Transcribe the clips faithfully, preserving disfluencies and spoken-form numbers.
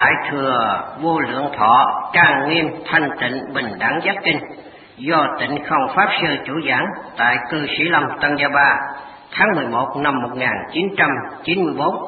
Đại thừa vô lượng thọ trang nghiêm thanh tịnh bình đẳng giác kinh do Tịnh Không Pháp Sư chủ giảng tại cư Sĩ Lâm Tân Gia Ba tháng mười một năm một nghìn chín trăm chín mươi bốn.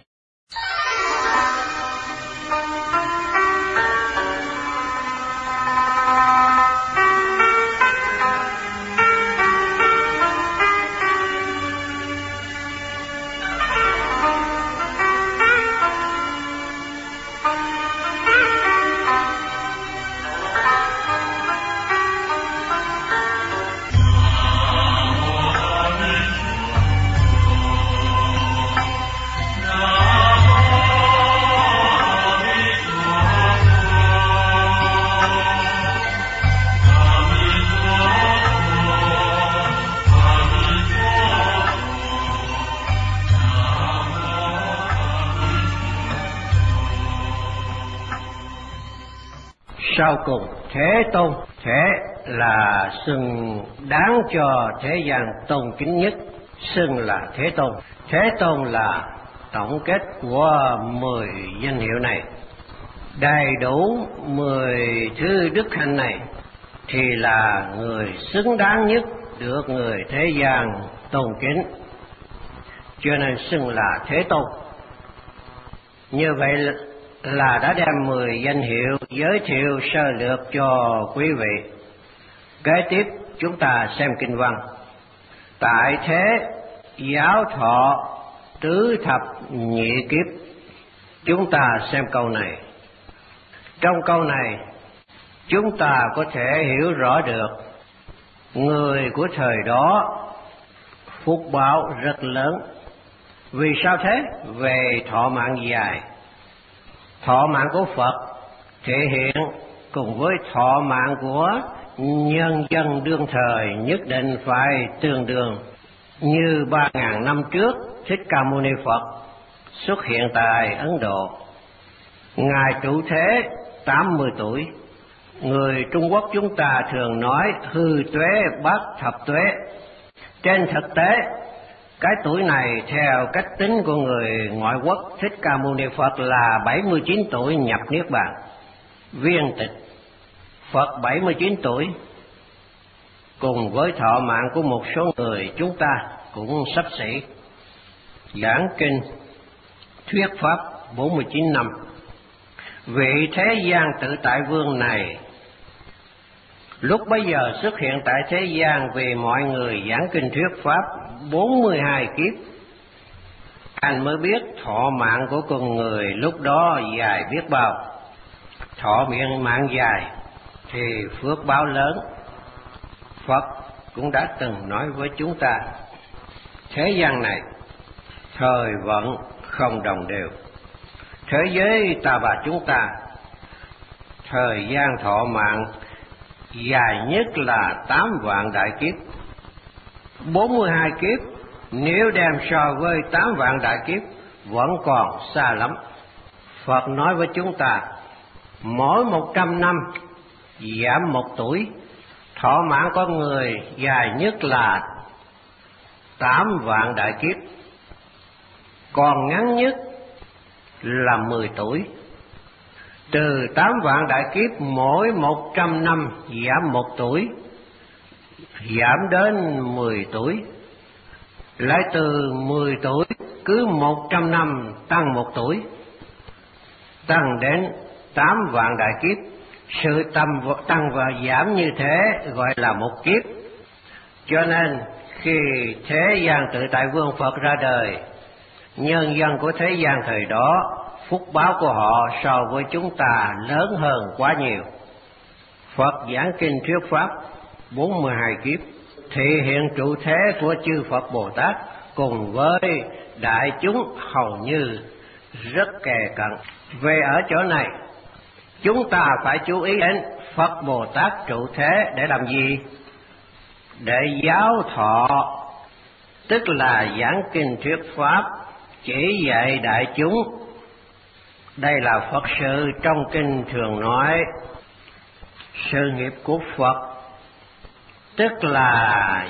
Sau cùng Thế Tôn, Thế là xưng đáng cho thế gian tôn kính nhất, xưng là Thế Tôn. Thế Tôn là tổng kết của mười danh hiệu này. Đầy đủ mười thứ đức hạnh này thì là người xứng đáng nhất được người thế gian tôn kính, cho nên xưng là Thế Tôn. Như vậy là là đã đem mười danh hiệu giới thiệu sơ lược cho quý vị. Kế tiếp chúng ta xem kinh văn. Tại thế giáo thọ tứ thập nhị kiếp. Chúng ta xem câu này. Trong câu này chúng ta có thể hiểu rõ được người của thời đó phúc báo rất lớn. Vì sao thế? Về thọ mạng dài. Thọ mạng của Phật thể hiện cùng với thọ mạng của nhân dân đương thời nhất định phải tương đương. Như ba ngàn năm trước, Thích Ca Mâu Ni Phật xuất hiện tại Ấn Độ. Ngài trụ thế tám mươi tuổi. Người Trung Quốc chúng ta thường nói hư tuế bát thập tuế. Trên thực tế, cái tuổi này theo cách tính của người ngoại quốc, Thích Ca Mâu Ni Phật là bảy mươi chín tuổi nhập Niết Bàn. Viên tịch Phật bảy mươi chín tuổi, cùng với thọ mạng của một số người chúng ta cũng xấp xỉ. Giảng kinh thuyết pháp bốn mươi chín năm. Vị thế gian tự tại vương này lúc bấy giờ xuất hiện tại thế gian vì mọi người giảng kinh thuyết pháp bốn mươi hai kiếp. Anh mới biết thọ mạng của con người lúc đó dài biết bao. Thọ miệng mạng dài thì phước báo lớn. Phật cũng đã từng nói với chúng ta, thế gian này thời vận không đồng đều. Thế giới ta và chúng ta, thời gian thọ mạng dài nhất là tám vạn đại kiếp. Bốn mươi hai kiếp nếu đem so với tám vạn đại kiếp vẫn còn xa lắm. Phật nói với chúng ta, mỗi một trăm năm giảm một tuổi. Thọ mạng con người dài nhất là tám vạn đại kiếp, còn ngắn nhất là mười tuổi. Từ tám vạn đại kiếp mỗi một trăm năm giảm một tuổi, giảm đến mười tuổi. Lại từ mười tuổi cứ một trăm năm tăng một tuổi, tăng đến tám vạn đại kiếp. Sự tăng và giảm như thế gọi là một kiếp. Cho nên khi thế gian tự tại vương Phật ra đời, nhân dân của thế gian thời đó phúc báo của họ so với chúng ta lớn hơn quá nhiều. Phật giảng kinh thuyết pháp bốn mươi hai kiếp, thể hiện trụ thế của chư Phật Bồ Tát cùng với đại chúng hầu như rất kề cận. Về ở chỗ này, chúng ta phải chú ý đến Phật Bồ Tát trụ thế để làm gì? Để giáo thọ, tức là giảng kinh thuyết pháp, chỉ dạy đại chúng. Đây là Phật sự trong kinh thường nói, sự nghiệp của Phật tức là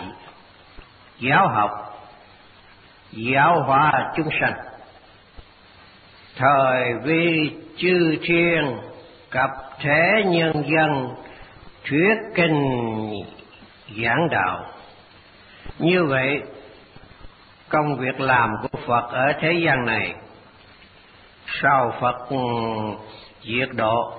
giáo học, giáo hóa chúng sanh. thời vi chư thiên cập thế nhân dân thuyết kinh giảng đạo. Như vậy, công việc làm của Phật ở thế gian này, sau Phật diệt độ,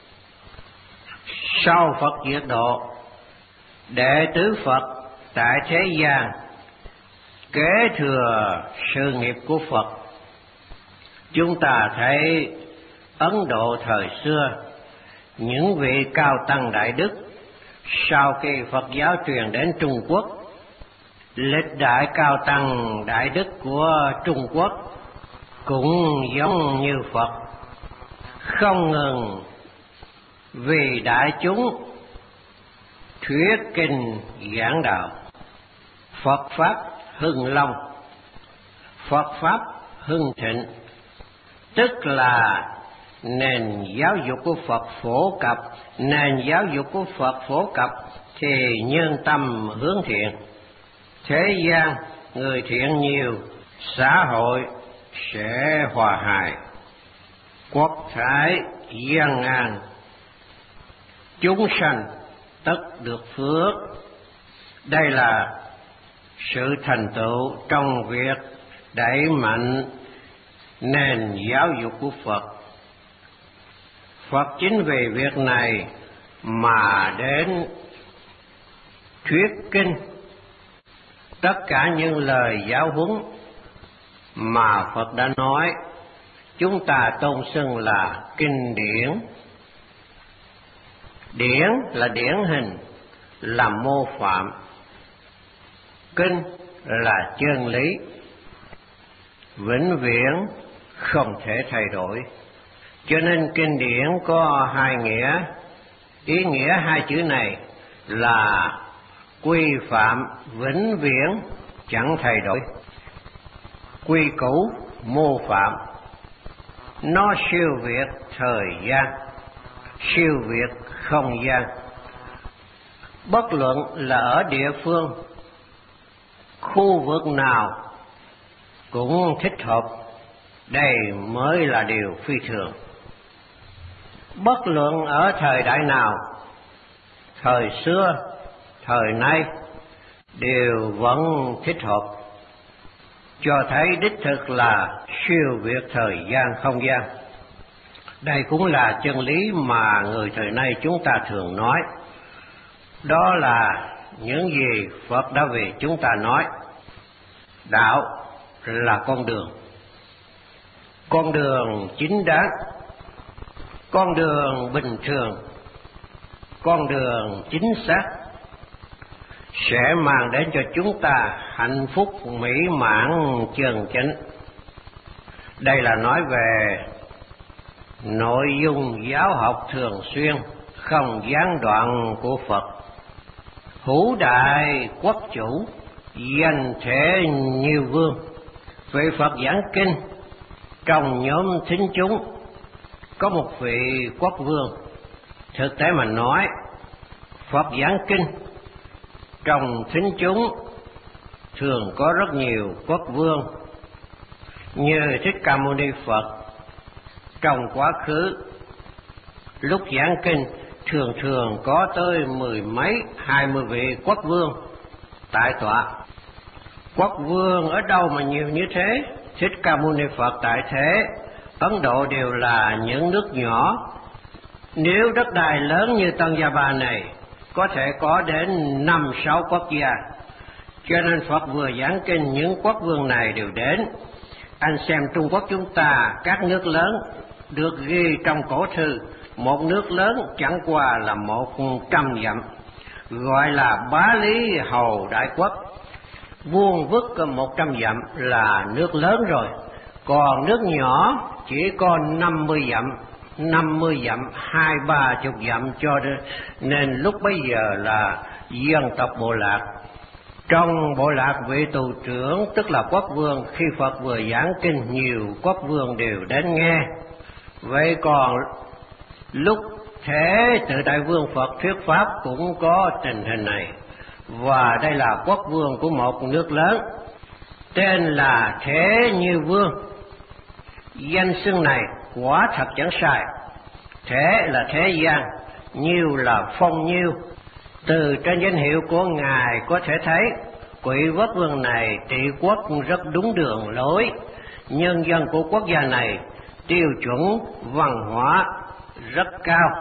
sau Phật diệt độ, đệ tử Phật tại thế gian kế thừa sự nghiệp của Phật. Chúng ta thấy Ấn Độ thời xưa, những vị cao tăng đại đức sau khi Phật giáo truyền đến Trung Quốc, lịch đại cao tăng đại đức của Trung Quốc cũng giống như Phật, không ngừng vì đại chúng thuyết kinh giảng đạo. Phật pháp hưng long, Phật pháp hưng thịnh, tức là nền giáo dục của Phật phổ cập. Nền giáo dục của Phật phổ cập thì nhân tâm hướng thiện, thế gian người thiện nhiều, xã hội sẽ hòa hài, quốc thái dân an, chúng sanh tất được phước. Đây là sự thành tựu trong việc đẩy mạnh nền giáo dục của Phật. Phật chính vì việc này mà đến thuyết kinh. Tất cả những lời giáo huấn mà Phật đã nói, chúng ta tôn xưng là kinh điển. Điển là điển hình, là mô phạm. Kinh là chân lý, vĩnh viễn không thể thay đổi. Cho nên kinh điển có hai nghĩa. Ý nghĩa hai chữ này là quy phạm vĩnh viễn chẳng thay đổi. Quy củ mô phạm, nó siêu việt thời gian, siêu việt không gian. Bất luận là ở địa phương, khu vực nào cũng thích hợp, đây mới là điều phi thường. Bất luận ở thời đại nào, thời xưa, thời nay, đều vẫn thích hợp, cho thấy đích thực là siêu việt thời gian không gian. Đây cũng là chân lý mà người thời nay chúng ta thường nói. Đó là những gì Phật đã vì chúng ta nói. Đạo là con đường, con đường chính đáng, con đường bình thường, con đường chính xác, sẽ mang đến cho chúng ta hạnh phúc mỹ mãn chân chánh. Đây là nói về nội dung giáo học thường xuyên, không gián đoạn của Phật. Hữu đại quốc chủ, danh thể như vương. Vị Phật giảng kinh, trong nhóm thính chúng có một vị quốc vương. Thực tế mà nói, Phật giảng kinh, trong thính chúng thường có rất nhiều quốc vương. Như Thích Ca Mâu Ni Phật, trong quá khứ lúc giảng kinh thường thường có tới mười mấy, hai mươi vị quốc vương tại tọa. Quốc vương ở đâu mà nhiều như thế? Thích Ca Mâu Ni Phật tại thế Ấn Độ đều là những nước nhỏ. Nếu đất đai lớn như Tân Gia Ba này, có thể có đến năm sáu quốc gia. Cho nên Phật vừa giảng kinh, những quốc vương này đều đến. Anh xem Trung Quốc chúng ta, các nước lớn được ghi trong cổ thư, một nước lớn chẳng qua là một trăm dặm, gọi là Bá Lý Hầu Đại Quốc. Vuông vức một trăm dặm là nước lớn rồi. Còn nước nhỏ chỉ có năm mươi dặm, năm mươi dặm, hai ba chục dặm, cho nên lúc bấy giờ là dân tộc bộ lạc. Trong bộ lạc, vị tù trưởng tức là quốc vương, khi Phật vừa giảng kinh, nhiều quốc vương đều đến nghe. Vậy còn lúc Thế Tự Đại Vương Phật thuyết pháp cũng có tình hình này. Và đây là quốc vương của một nước lớn, tên là Thế Như Vương. Danh xưng này quả thật chẳng sai. Thế là thế gian, nhiêu là phong nhiêu. Từ trên danh hiệu của Ngài có thể thấy Quỷ Quốc Vương này trị quốc rất đúng đường lối. Nhân dân của quốc gia này tiêu chuẩn văn hóa rất cao,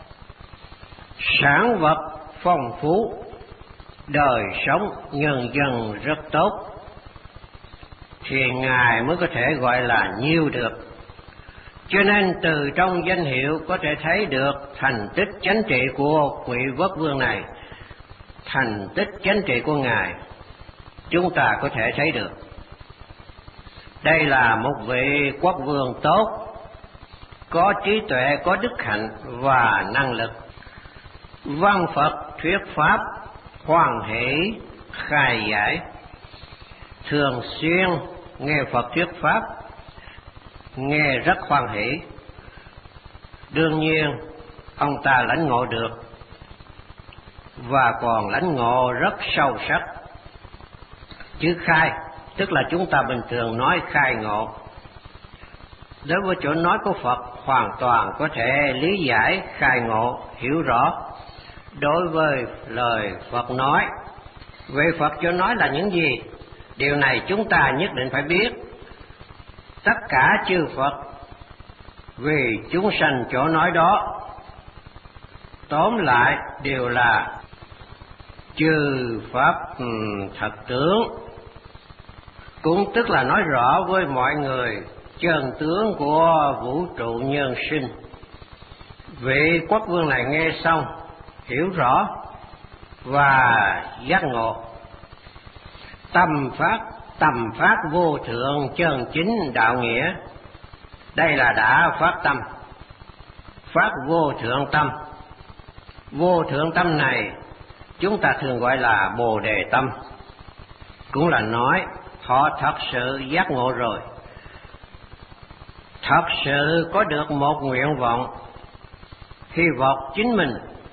sản vật phong phú, đời sống nhân dân rất tốt, thì Ngài mới có thể gọi là nhiêu được. Cho nên từ trong danh hiệu có thể thấy được thành tích chánh trị của Quỷ Quốc Vương này. Thành tích chánh trị của Ngài chúng ta có thể thấy được. Đây là một vị quốc vương tốt, có trí tuệ, có đức hạnh và năng lực. Văn Phật thuyết pháp, hoan hỷ khai giải, thường xuyên nghe Phật thuyết pháp, nghe rất hoan hỷ. Đương nhiên ông ta lãnh ngộ được, và còn lãnh ngộ rất sâu sắc. Chữ khai tức là chúng ta bình thường nói khai ngộ. Đối với chỗ nói của Phật hoàn toàn có thể lý giải, khai ngộ, hiểu rõ đối với lời Phật nói. Vậy Phật chỗ nói là những gì? Điều này chúng ta nhất định phải biết. Tất cả chư Phật vì chúng sanh chỗ nói đó, tóm lại đều là chư Pháp thật tướng, cũng tức là nói rõ với mọi người chân tướng của vũ trụ nhân sinh. Vị quốc vương này nghe xong hiểu rõ và giác ngộ. Tâm phát tầm phát vô thượng chân chính đạo nghĩa. Đây là đã phát tâm, phát vô thượng tâm. Vô thượng tâm này chúng ta thường gọi là Bồ Đề tâm, cũng là nói họ thật sự giác ngộ rồi, thật sự có được một nguyện vọng, hy vọng chính mình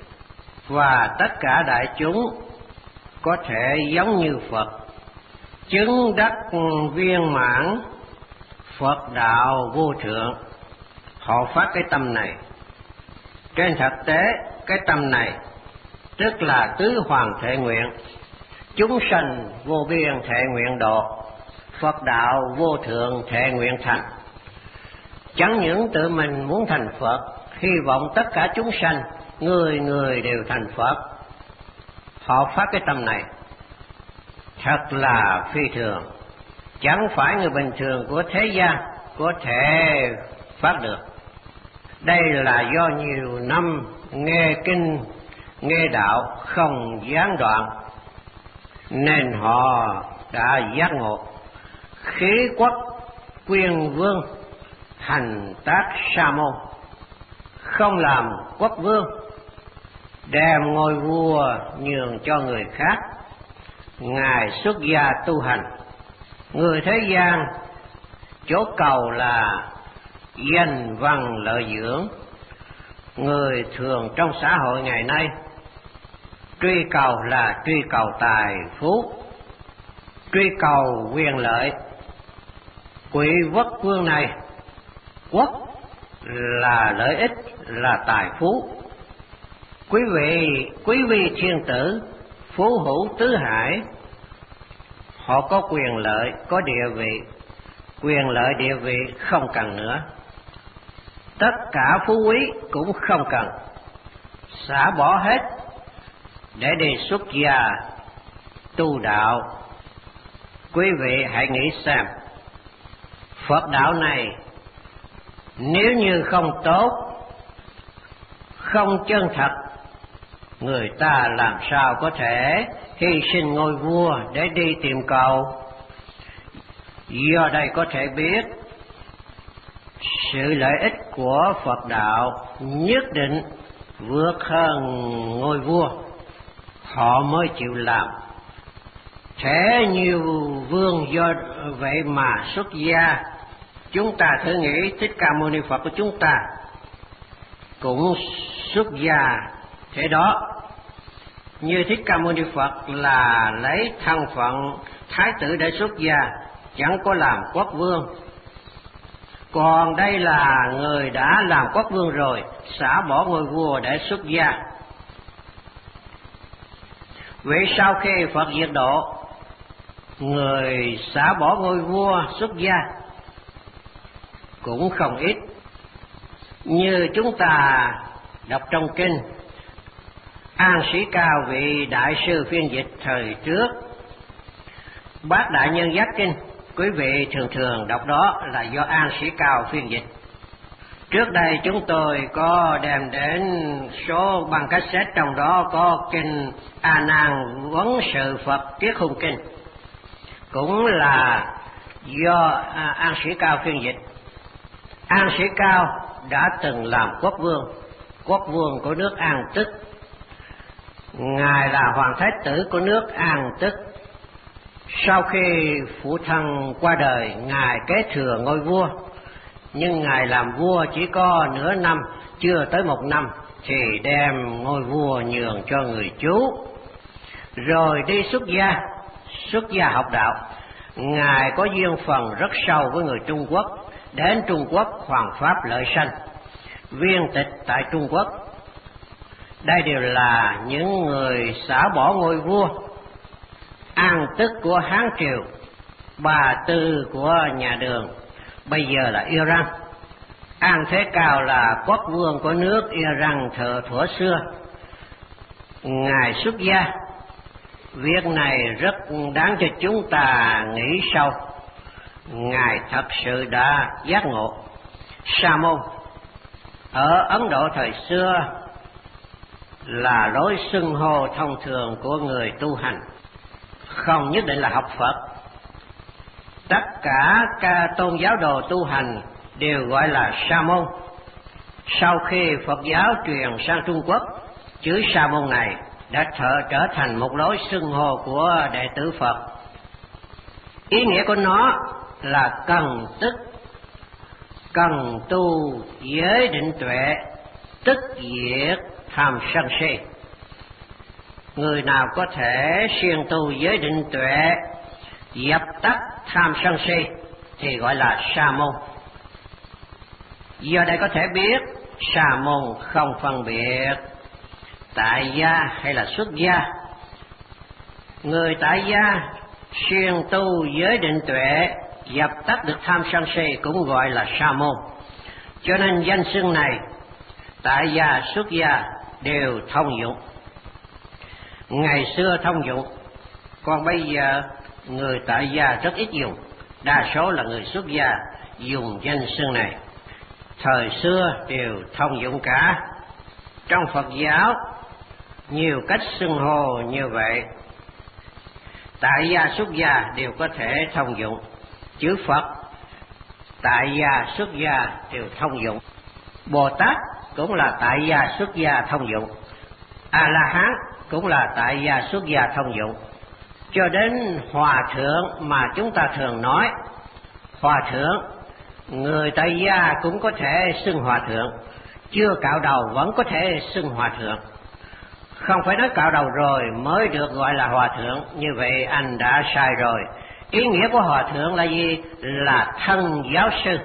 và tất cả đại chúng có thể giống như Phật, chứng đắc viên mãn Phật đạo vô thượng. Họ phát cái tâm này. Trên thực tế cái tâm này tức là tứ hoàng thệ nguyện, chúng sanh vô biên thệ nguyện độ, Phật đạo vô thượng thệ nguyện thành. Chẳng những tự mình muốn thành Phật, hy vọng tất cả chúng sanh người người đều thành Phật. Họ phát cái tâm này thật là phi thường, chẳng phải người bình thường của thế gian có thể phát được. Đây là do nhiều năm nghe kinh nghe đạo không gián đoạn, nên họ đã giác ngộ. Khí quốc quyên vương, hành tác sa môn, không làm quốc vương, đem ngôi vua nhường cho người khác. Ngài xuất gia tu hành. Người thế gian chỗ cầu là danh văn lợi dưỡng. Người thường trong xã hội ngày nay truy cầu là truy cầu tài phú, truy cầu quyền lợi. Quỷ quốc vương này, quốc là lợi ích, là tài phú. Quý vị, quý vị thiên tử, phú hữu tứ hải, họ có quyền lợi, có địa vị. Quyền lợi địa vị không cần nữa, tất cả phú quý cũng không cần, xả bỏ hết để đi xuất gia tu đạo. Quý vị hãy nghĩ xem, Phật đạo này nếu như không tốt, không chân thật, người ta làm sao có thể hy sinh ngôi vua để đi tìm cầu. Do đây có thể biết sự lợi ích của Phật đạo nhất định vượt hơn ngôi vua, họ mới chịu làm. Thế nhiều vương do vậy mà xuất gia. Chúng ta thử nghĩ Thích Ca Mâu Ni Phật của chúng ta cũng xuất gia thế đó. Như Thích Ca Mâu Ni Phật là lấy thân phận thái tử để xuất gia, chẳng có làm quốc vương. Còn đây là người đã làm quốc vương rồi, xả bỏ ngôi vua để xuất gia. Vậy sau khi Phật diệt độ, người xả bỏ ngôi vua xuất gia cũng không ít. Như chúng ta đọc trong kinh, An Sĩ Cao, vị đại sư phiên dịch thời trước, Bát Đại Nhân Giác Kinh, quý vị thường thường đọc đó là do An Sĩ Cao phiên dịch. Trước đây chúng tôi có đem đến số băng cassette, trong đó có kinh A Nan Vấn Sự Phật Triết Hùng Kinh, cũng là do An Sĩ Cao phiên dịch. An Sĩ Cao đã từng làm quốc vương, quốc vương của nước An Tức. Ngài là hoàng thái tử của nước An Tức. Sau khi phụ thân qua đời, ngài kế thừa ngôi vua, nhưng ngài làm vua chỉ có nửa năm, chưa tới một năm thì đem ngôi vua nhường cho người chú, rồi đi xuất gia, xuất gia học đạo. Ngài có duyên phần rất sâu với người Trung Quốc, đến Trung Quốc hoàng pháp lợi sanh, viên tịch tại Trung Quốc. Đây đều là những người xả bỏ ngôi vua. An Tức của Hán Triều, Bà Tư của nhà Đường, bây giờ là Iran. An Thế Cao là quốc vương của nước Iran thời thuở xưa. Ngài xuất gia. Việc này rất đáng cho chúng ta nghĩ sâu. Ngài thật sự đã giác ngộ. Sa môn ở Ấn Độ thời xưa là lối xưng hô thông thường của người tu hành, không nhất định là học Phật. Tất cả các tôn giáo đồ tu hành đều gọi là sa môn. Sau khi Phật giáo truyền sang Trung Quốc, chữ sa môn này đã trở thành một lối xưng hô của đệ tử Phật. Ý nghĩa của nó là cần tức, cần tu giới định tuệ, tức diệt tham sân si. Người nào có thể siêng tu giới định tuệ, dập tắt tham sân si thì gọi là sa môn. Do đây có thể biết sa môn không phân biệt tại gia hay là xuất gia. Người tại gia siêng tu giới định tuệ, dập tắt được tham sân si cũng gọi là sa môn. Cho nên danh xưng này, tại gia xuất gia đều thông dụng. Ngày xưa thông dụng, còn bây giờ người tại gia rất ít dùng, đa số là người xuất gia dùng danh xưng này. Thời xưa đều thông dụng cả. Trong Phật giáo nhiều cách xưng hô như vậy. Tại gia xuất gia đều có thể thông dụng. Chữ Phật, tại gia xuất gia đều thông dụng. Bồ Tát cũng là tại gia xuất gia thông dụng. A La Hán cũng là tại gia xuất gia thông dụng. Cho đến hòa thượng mà chúng ta thường nói, hòa thượng, người tại gia cũng có thể xưng hòa thượng, chưa cạo đầu vẫn có thể xưng hòa thượng. Không phải nói cạo đầu rồi mới được gọi là hòa thượng, như vậy anh đã sai rồi. Ý nghĩa của hòa thượng là gì? Là thân giáo sư,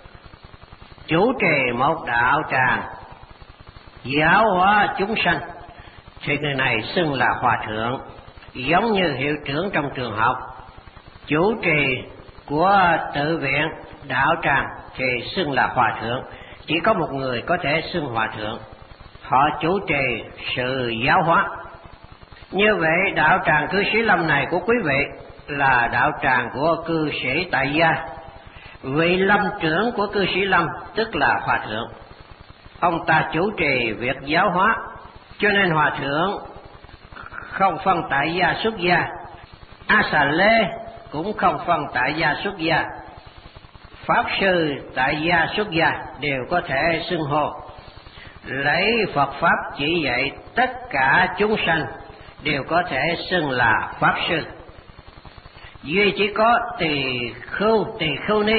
chủ trì một đạo tràng, giáo hóa chúng sanh, thì người này xưng là hòa thượng. Giống như hiệu trưởng trong trường học, chủ trì của tự viện, đạo tràng thì xưng là hòa thượng. Chỉ có một người có thể xưng hòa thượng, họ chủ trì sự giáo hóa. Như vậy đạo tràng cư sĩ Lâm này của quý vị là đạo tràng của cư sĩ tại gia. Vị lâm trưởng của cư sĩ Lâm tức là hòa thượng, ông ta chủ trì việc giáo hóa. Cho nên hòa thượng không phân tại gia xuất gia, A Xà Lê cũng không phân tại gia xuất gia, pháp sư tại gia xuất gia đều có thể xưng hô. Lấy Phật pháp chỉ dạy tất cả chúng sanh đều có thể xưng là pháp sư. Duy chỉ có tỳ khưu, tỳ khưu ni,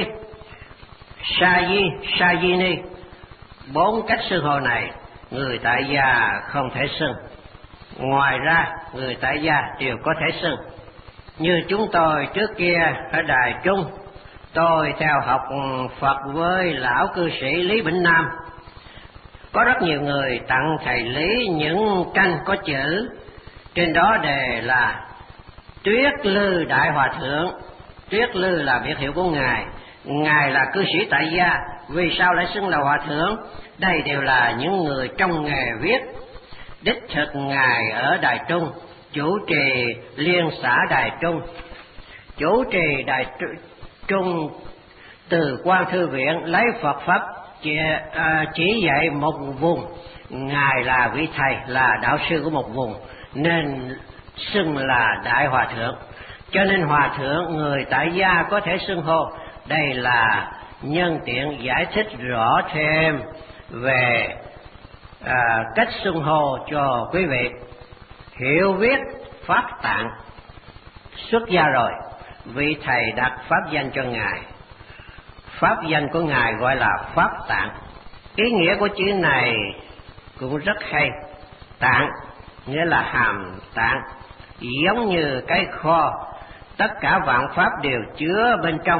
sa di, sa di ni, bốn cách xưng hô này người tại gia không thể xưng. Ngoài ra người tại gia đều có thể xưng. Như chúng tôi trước kia ở Đài Trung Tôi theo học Phật với lão cư sĩ Lý Bỉnh Nam. Có rất nhiều người tặng thầy Lý những tranh có chữ, trên đó đề là Tuyết Lư Đại Hòa Thượng. Tuyết Lư là biệt hiệu của Ngài. Ngài là cư sĩ tại gia, vì sao lại xưng là Hòa Thượng? Đây đều là những người trong nghề viết. Đích thực Ngài ở Đài Trung, chủ trì Liên xã Đài Trung. Chủ trì Đài Trung từ Quan Thư Viện lấy Phật Pháp chỉ, à, chỉ dạy một vùng. Ngài là vị thầy, là đạo sư của một vùng, nên xưng là Đại Hòa Thượng. Cho nên Hòa Thượng người tại gia có thể xưng hô. Đây là nhân tiện giải thích rõ thêm về à, cách xưng hô cho quý vị. Hiểu viết Pháp Tạng, xuất gia rồi, vị thầy đặt pháp danh cho Ngài. Pháp danh của Ngài gọi là Pháp Tạng. Ý nghĩa của chữ này cũng rất hay. Tạng nghĩa là hàm tạng, giống như cái kho, tất cả vạn pháp đều chứa bên trong.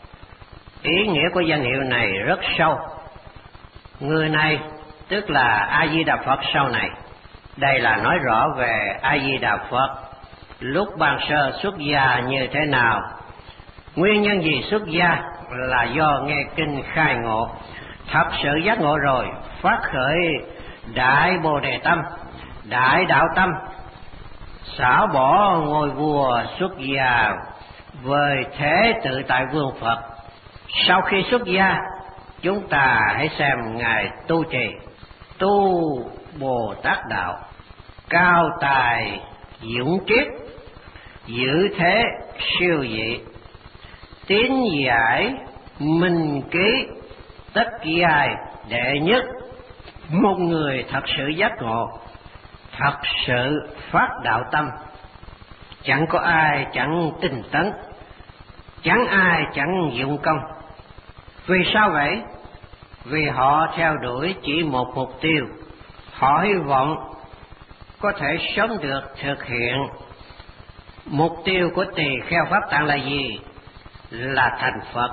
Ý nghĩa của danh hiệu này rất sâu. Người này tức là A Di Đà Phật sau này. Đây là nói rõ về A Di Đà Phật lúc ban sơ xuất gia như thế nào. Nguyên nhân gì xuất gia là do nghe kinh khai ngộ, thật sự giác ngộ rồi, phát khởi đại bồ đề tâm, đại đạo tâm, xả bỏ ngôi vua xuất gia với thế tự tại vương Phật. Sau khi xuất gia, chúng ta hãy xem Ngài tu trì, tu Bồ Tát đạo, cao tài dũng triết, giữ thế siêu dị, tín giải minh ký, tất giai đệ nhất. Một người thật sự giác ngộ, thật sự phát đạo tâm, chẳng có ai chẳng tinh tấn, chẳng ai chẳng dụng công. Vì sao vậy? Vì họ theo đuổi chỉ một mục tiêu. Họ hy vọng có thể sớm được thực hiện. Mục tiêu của tỳ kheo Pháp Tạng là gì? Là thành Phật.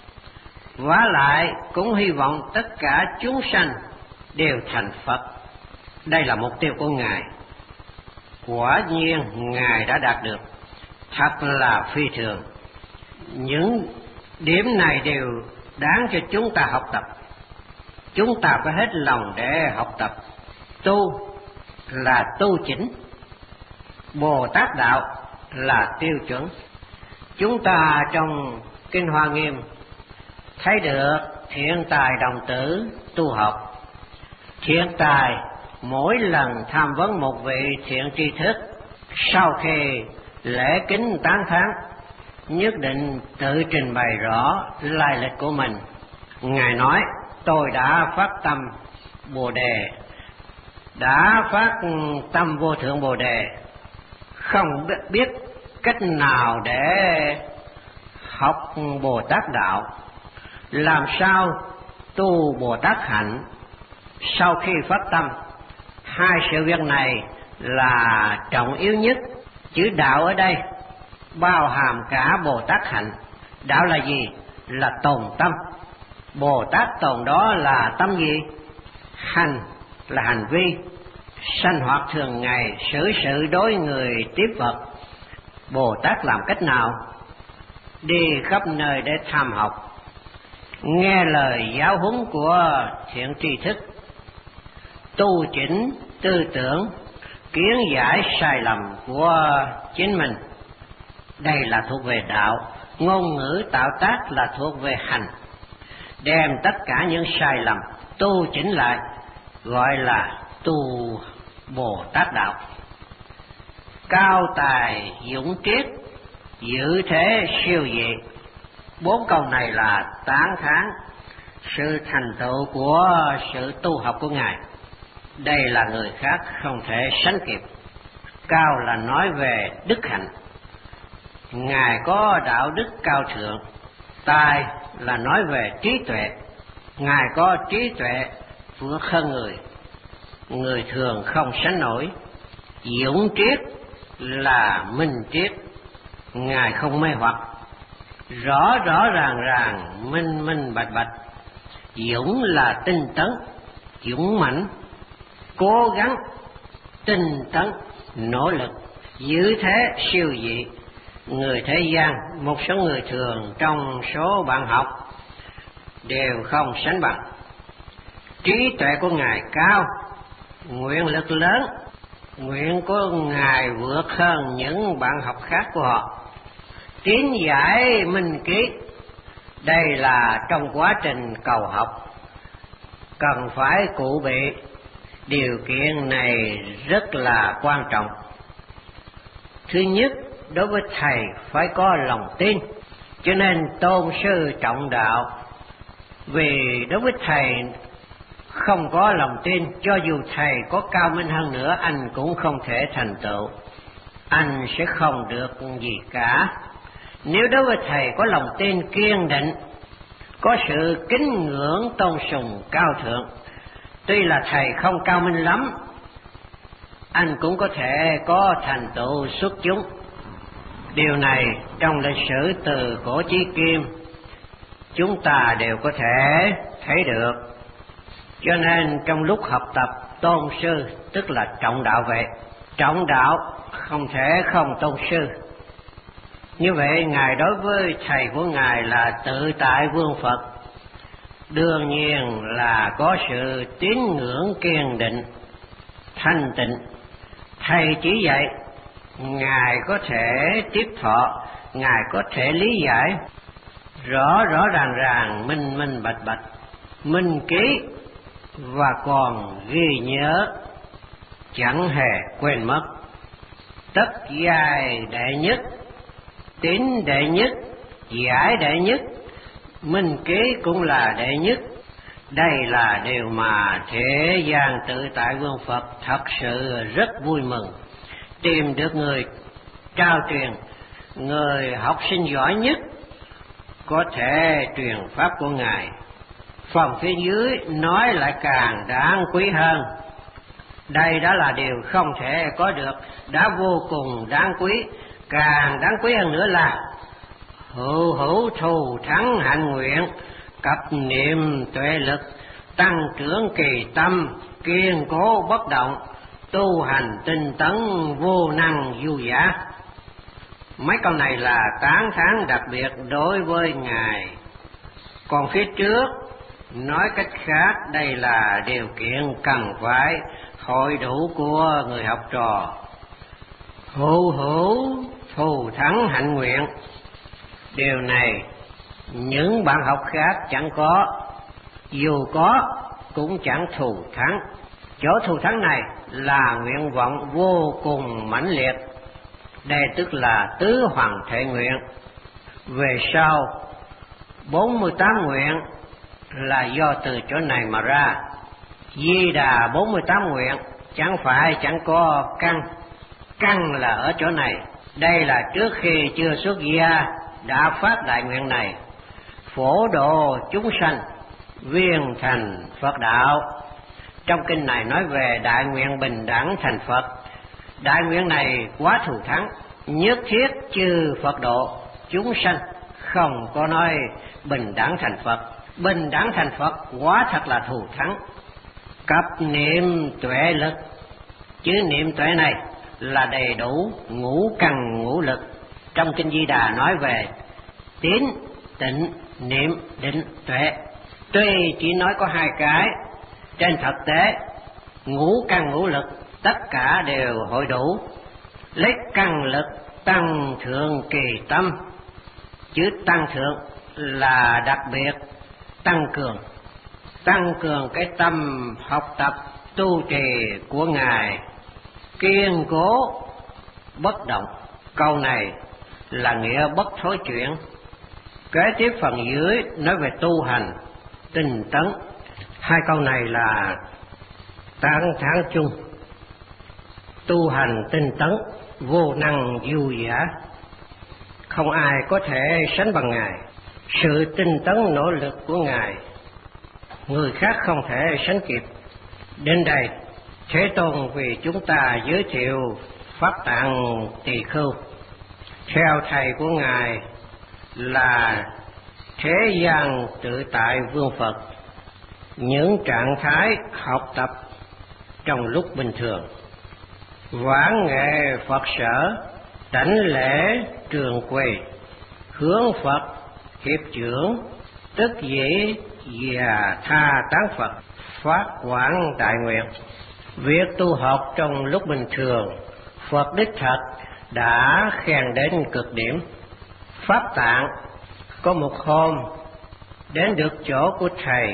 Vả lại cũng hy vọng tất cả chúng sanh đều thành Phật. Đây là mục tiêu của Ngài. Quả nhiên Ngài đã đạt được, thật là phi thường. Những điểm này đều đáng cho chúng ta học tập. Chúng ta phải hết lòng để học tập. Tu là tu chỉnh, Bồ Tát đạo là tiêu chuẩn. Chúng ta trong Kinh Hoa Nghiêm thấy được thiện tài đồng tử tu học. Thiện tài mỗi lần tham vấn một vị thiện tri thức, sau khi lễ kính tán thán, nhất định tự trình bày rõ lai lịch của mình. Ngài nói, tôi đã phát tâm Bồ Đề, đã phát tâm vô thượng Bồ Đề, không biết cách nào để học Bồ Tát đạo, làm sao tu Bồ Tát hạnh. Sau khi phát tâm, hai sự việc này là trọng yếu nhất. Chữ đạo ở đây bao hàm cả Bồ Tát hạnh. Đạo là gì? Là tồn tâm. Bồ Tát tồn đó là tâm gì? Hành là hành vi, sanh hoạt thường ngày, xử sự đối người tiếp vật. Bồ Tát làm cách nào? Đi khắp nơi để tham học, nghe lời giáo huấn của thiện tri thức, tu chỉnh tư tưởng, kiến giải sai lầm của chính mình. Đây là thuộc về đạo. Ngôn ngữ tạo tác là thuộc về hành. Đem tất cả những sai lầm tu chỉnh lại, gọi là tu Bồ Tát đạo. Cao tài dũng triết, giữ thế siêu dị. Bốn câu này là tán thán sự thành tựu của sự tu học của Ngài. Đây là người khác không thể sánh kịp. Cao là nói về đức hạnh, Ngài có đạo đức cao thượng. Tài là nói về trí tuệ, Ngài có trí tuệ vượt hơn người, người thường không sánh nổi. Dũng triết là minh triết, Ngài không mê hoặc. rõ rõ ràng ràng, minh minh bạch bạch. Dũng là tinh tấn, dũng mãnh, cố gắng, tinh tấn, nỗ lực, giữ thế siêu dị. Người thế gian, một số người thường trong số bạn học đều không sánh bằng. Trí tuệ của Ngài cao, nguyện lực lớn, nguyện của Ngài vượt hơn những bạn học khác của họ. Tiến giải minh ký, đây là trong quá trình cầu học cần phải cụ bị. Điều kiện này rất là quan trọng. Thứ nhất, đối với thầy phải có lòng tin, cho nên tôn sư trọng đạo. Vì đối với thầy không có lòng tin, cho dù thầy có cao minh hơn nữa, anh cũng không thể thành tựu, anh sẽ không được gì cả. Nếu đối với thầy có lòng tin kiên định, có sự kính ngưỡng tôn sùng cao thượng, tuy là thầy không cao minh lắm, anh cũng có thể có thành tựu xuất chúng. Điều này trong lịch sử từ cổ chí kim chúng ta đều có thể thấy được. Cho nên trong lúc học tập, tôn sư tức là trọng đạo vậy. Trọng đạo không thể không tôn sư. Như vậy Ngài đối với thầy của Ngài là tự tại vương Phật, đương nhiên là có sự tín ngưỡng kiên định, thanh tịnh. Thầy chỉ dạy, Ngài có thể tiếp thọ, Ngài có thể lý giải, rõ rõ ràng ràng, minh minh bạch bạch, minh ký và còn ghi nhớ, chẳng hề quên mất. Tất giai đệ nhất, tín đệ nhất, giải đệ nhất, minh ký cũng là đệ nhất. Đây là điều mà thế gian tự tại vương Phật thật sự rất vui mừng. Tìm được người trao truyền, người học sinh giỏi nhất có thể truyền pháp của Ngài. Phần phía dưới nói lại càng đáng quý hơn. Đây đã là điều không thể có được, đã vô cùng đáng quý. Càng đáng quý hơn nữa là hữu hữu thù thắng hạnh nguyện, cập niệm tuệ lực, tăng trưởng kỳ tâm, kiên cố bất động, tu hành tinh tấn, vô năng du giả. Mấy câu này là tán thán đặc biệt đối với Ngài. Còn phía trước nói cách khác, đây là điều kiện cần phải hội đủ của người học trò. Hữu hữu thù thắng hạnh nguyện, điều này những bạn học khác chẳng có, dù có cũng chẳng thù thắng. Chỗ thù thắng này là nguyện vọng vô cùng mãnh liệt. Đây tức là tứ hoàng thể nguyện. Về sau bốn mươi tám nguyện là do từ chỗ này mà ra. Di Đà bốn mươi tám nguyện chẳng phải chẳng có căn, căn là ở chỗ này. Đây là trước khi chưa xuất gia đã phát đại nguyện này, phổ độ chúng sanh, viên thành Phật đạo. Trong kinh này nói về đại nguyện bình đẳng thành Phật. Đại nguyện này quá thù thắng, nhất thiết chư Phật độ chúng sanh, không có nói bình đẳng thành Phật. Bình đẳng thành Phật quá thật là thù thắng. Cập niệm tuệ lực, chữ niệm tuệ này là đầy đủ ngũ căn ngũ lực. Trong kinh Di Đà nói về tín, tịnh, niệm, định, tuệ. Tuy chỉ nói có hai cái, trên thực tế ngũ căn ngũ lực tất cả đều hội đủ. Lấy căn lực tăng thượng kỳ tâm. Chữ tăng thượng là đặc biệt tăng cường, tăng cường cái tâm học tập tu trì của Ngài, kiên cố bất động. Câu này là nghĩa bất thối chuyển. Kế tiếp phần dưới nói về tu hành tinh tấn. Hai câu này là tán thán chung. Tu hành tinh tấn, vô năng du giả, không ai có thể sánh bằng Ngài. Sự tinh tấn nỗ lực của Ngài người khác không thể sánh kịp. Đến đây Thế Tôn vì chúng ta giới thiệu Pháp Tạng Tỳ Khưu. Theo thầy của Ngài là thế gian tự tại vương Phật, những trạng thái học tập trong lúc bình thường. Vãn nghệ Phật sở, đảnh lễ trường quỳ, hướng Phật hiệp trưởng, tức dĩ và tha tán Phật, phát quảng đại nguyện. Việc tu học trong lúc bình thường, Phật đích thật đã khen đến cực điểm. Pháp Tạng có một hôm đến được chỗ của thầy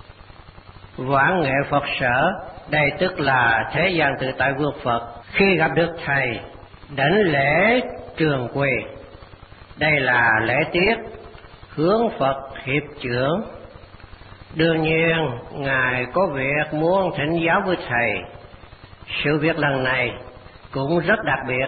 Vãn nghệ Phật sở, đây tức là thế gian tự tại vương Phật. Khi gặp được thầy, đảnh lễ trường quỳ, đây là lễ tiết hướng Phật hiệp trưởng. Đương nhiên ngài có việc muốn thỉnh giáo với thầy. Sự việc lần này cũng rất đặc biệt.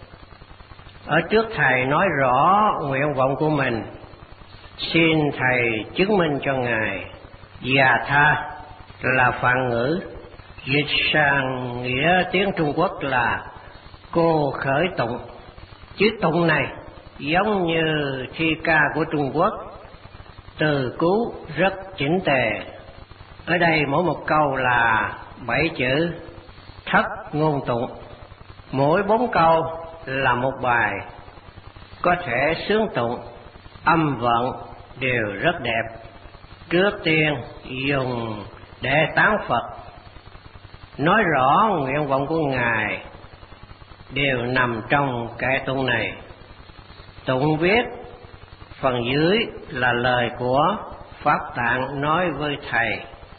Ở trước thầy nói rõ nguyện vọng của mình, xin thầy chứng minh cho ngài. Già tha là phạn ngữ, dịch sang nghĩa tiếng Trung Quốc là cô khởi tụng. Chữ tụng này giống như thi ca của Trung Quốc, từ cú rất chỉnh tề. Ở đây mỗi một câu là bảy chữ thất ngôn tụng, mỗi bốn câu là một bài, có thể sướng tụng, âm vận đều rất đẹp. Trước tiên dùng để tán Phật, nói rõ nguyện vọng của ngài đều nằm trong cái tụng này. Tụng viết phần dưới là lời của Pháp Tạng nói với thầy.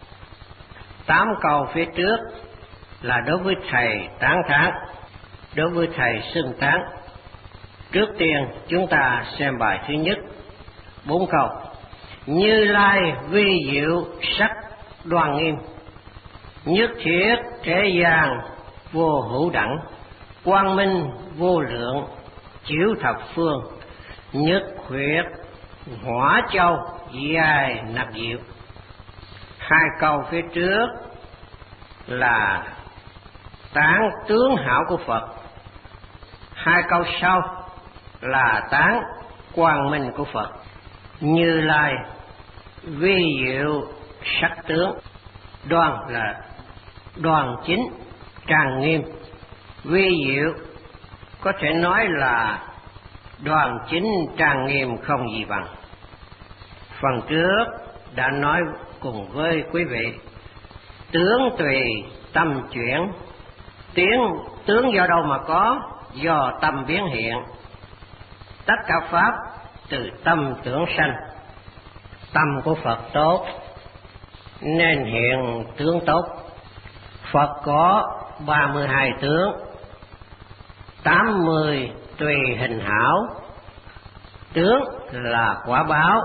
Tám câu phía trước là đối với thầy tán thán, đối với thầy xưng tán. Trước tiên chúng ta xem bài thứ nhất, bốn câu. Như Lai vi diệu sắc đoan nghiêm, nhất thiết thế gian vô hữu đẳng, quang minh vô lượng chiếu thập phương, nhất khuyết hỏa châu dài nạp diệu. Hai câu phía trước là tán tướng hảo của Phật, hai câu sau là tán quang minh của Phật. Như Lai vi diệu sắc tướng, đoan là đoan chính trang nghiêm, vi diệu có thể nói là đoan chính trang nghiêm không gì bằng. Phần trước đã nói cùng với quý vị, tướng tùy tâm chuyển, tiếng tướng do đâu mà có? Do tâm biến hiện. Tất cả pháp từ tâm tưởng sanh. Tâm của Phật tốt nên hiện tướng tốt. Phật có ba mươi hai tướng, tám mươi tùy hình hảo. Tướng là quả báo,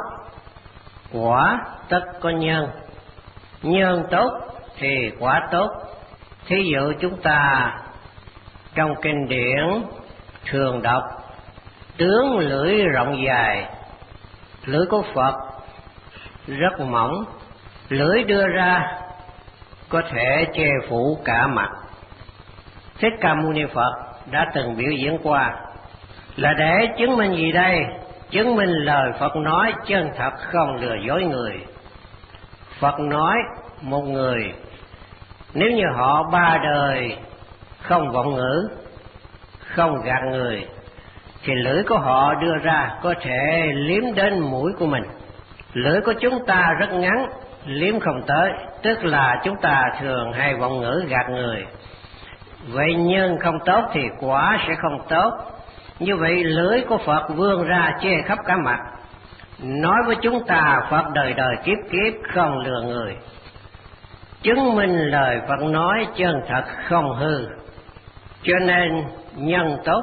quả tất có nhân, nhân tốt thì quả tốt. Thí dụ chúng ta trong kinh điển thường đọc tướng lưỡi rộng dài. Lưỡi của Phật rất mỏng, lưỡi đưa ra có thể che phủ cả mặt. Thích Ca Mâu Ni Phật đã từng biểu diễn qua, là để chứng minh gì đây? Chứng minh lời Phật nói chân thật, không lừa dối người. Phật nói một người nếu như họ ba đời không vọng ngữ, không gạt người, thì lưỡi của họ đưa ra có thể liếm đến mũi của mình. Lưỡi của chúng ta rất ngắn, liếm không tới, tức là chúng ta thường hay vọng ngữ gạt người. Vậy nhân không tốt thì quả sẽ không tốt. Như vậy lưỡi của Phật vươn ra che khắp cả mặt, nói với chúng ta Phật đời đời kiếp kiếp không lừa người, chứng minh lời Phật nói chân thật không hư. Cho nên nhân tốt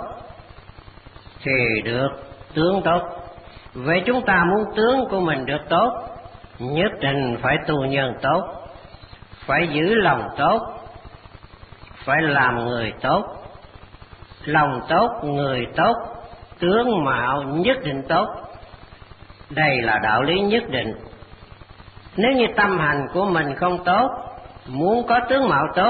thì được tướng tốt. Vậy chúng ta muốn tướng của mình được tốt, nhất định phải tu nhân tốt, phải giữ lòng tốt, phải làm người tốt. Lòng tốt, người tốt, tướng mạo nhất định tốt. Đây là đạo lý nhất định. Nếu như tâm hành của mình không tốt, muốn có tướng mạo tốt,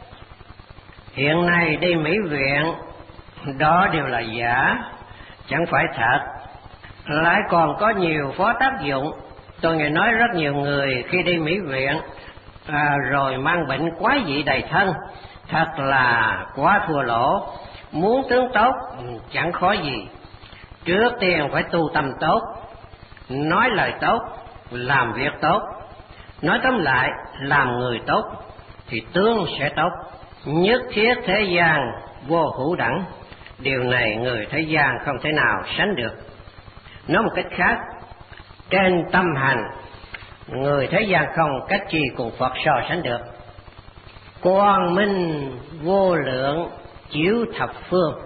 hiện nay đi mỹ viện, đó đều là giả, chẳng phải thật. lại còn có nhiều phó tác dụng. Tôi nghe nói rất nhiều người khi đi mỹ viện à, rồi mang bệnh quái dị đầy thân, thật là quá thua lỗ. Muốn tướng tốt chẳng khó gì, trước tiên phải tu tâm tốt, nói lời tốt, làm việc tốt. Nói tóm lại, làm người tốt thì tướng sẽ tốt. Nhất thiết thế gian vô hữu đẳng, điều này người thế gian không thể nào sánh được. Nói một cách khác, trên tâm hành, người thế gian không cách chi cùng Phật so sánh được. Quang minh vô lượng chiếu thập phương.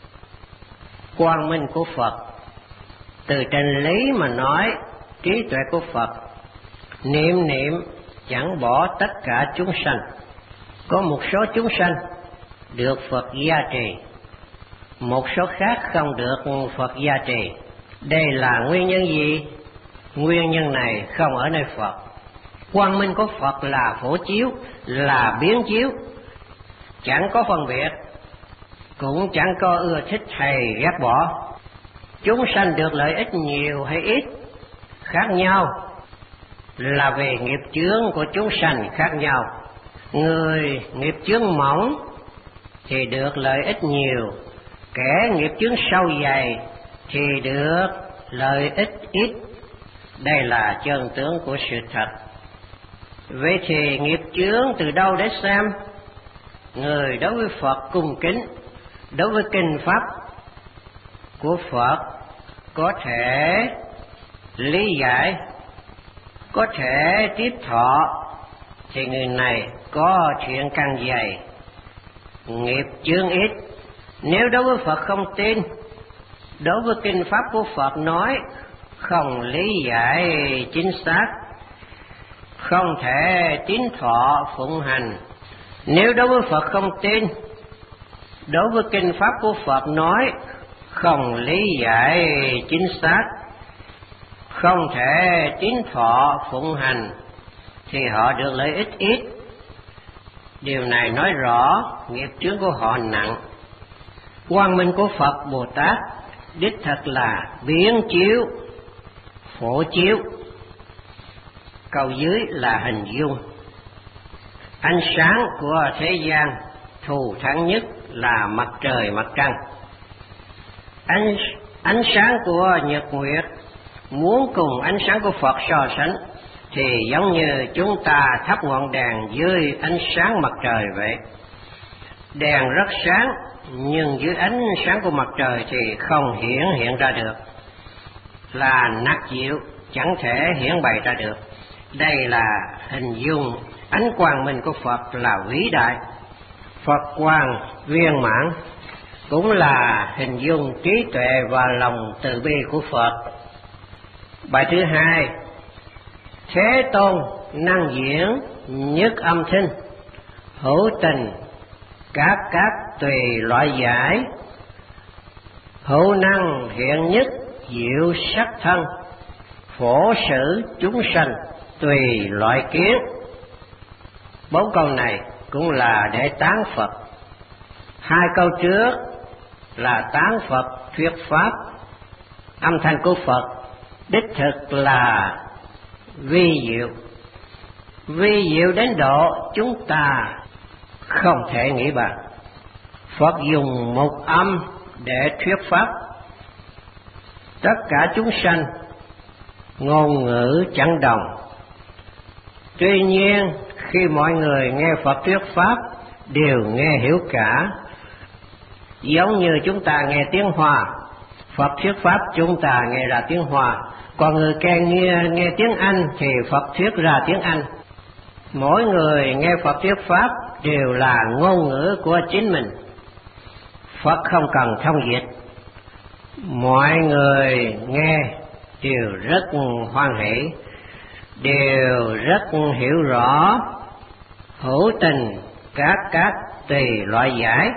Quang minh của Phật, từ trên lý mà nói, trí tuệ của Phật, niệm niệm chẳng bỏ tất cả chúng sanh. Có một số chúng sanh được Phật gia trì, một số khác không được Phật gia trì. Đây là nguyên nhân gì? Nguyên nhân này không ở nơi Phật. Quang minh của Phật là phổ chiếu, là biến chiếu, chẳng có phân biệt, cũng chẳng có ưa thích hay ghét bỏ. Chúng sanh được lợi ích nhiều hay ít khác nhau là về nghiệp chướng của chúng sanh khác nhau. Người nghiệp chướng mỏng thì được lợi ích nhiều, kẻ nghiệp chướng sâu dày thì được lợi ích ít. Đây là chân tướng của sự thật. Vậy thì nghiệp chướng từ đâu để xem? Người đối với Phật cung kính, đối với kinh pháp của Phật có thể lý giải, có thể tiếp thọ, thì người này có chuyện căn dày, nghiệp chướng ít. Nếu đối với Phật không tin, đối với kinh pháp của Phật nói không lý giải chính xác, không thể tín thọ phụng hành. Nếu đối với Phật không tin, đối với kinh pháp của Phật nói không lý giải chính xác, không thể tín thọ phụng hành, thì họ được lợi ích ít. Điều này nói rõ nghiệp chướng của họ nặng. Quang minh của Phật Bồ Tát đích thật là biến chiếu, phổ chiếu. Câu dưới là hình dung. Ánh sáng của thế gian thù thắng nhất là mặt trời mặt trăng. Ánh, ánh sáng của nhật nguyệt muốn cùng ánh sáng của Phật so sánh thì giống như chúng ta thắp ngọn đèn dưới ánh sáng mặt trời vậy. Đèn rất sáng, nhưng dưới ánh sáng của mặt trời thì không hiển hiện ra được, là nát dịu, chẳng thể hiển bày ra được. Đây là hình dung ánh quang minh của Phật là vĩ đại. Phật quang viên mãn cũng là hình dung trí tuệ và lòng từ bi của Phật. Bài thứ hai, Thế Tôn năng diễn nhất âm thanh, hữu tình các các tùy loại giải, hữu năng hiện nhất diệu sắc thân, phổ xử chúng sanh tùy loại kiến. Bốn câu này cũng là để tán Phật. Hai câu trước là tán Phật thuyết pháp. Âm thanh của Phật đích thực là vi diệu, vi diệu đến độ chúng ta không thể nghĩ bàn. Phật dùng một âm để thuyết pháp, tất cả chúng sanh ngôn ngữ chẳng đồng. Tuy nhiên khi mọi người nghe Phật thuyết pháp đều nghe hiểu cả. Giống như chúng ta nghe tiếng Hoa, Phật thuyết pháp chúng ta nghe ra tiếng Hoa, còn người càng nghe, nghe tiếng Anh thì Phật thuyết ra tiếng Anh. Mỗi người nghe Phật thuyết pháp đều là ngôn ngữ của chính mình. Phật không cần thông dịch, mọi người nghe đều rất hoan hỷ, đều rất hiểu rõ, hữu tình các các tùy loại giải.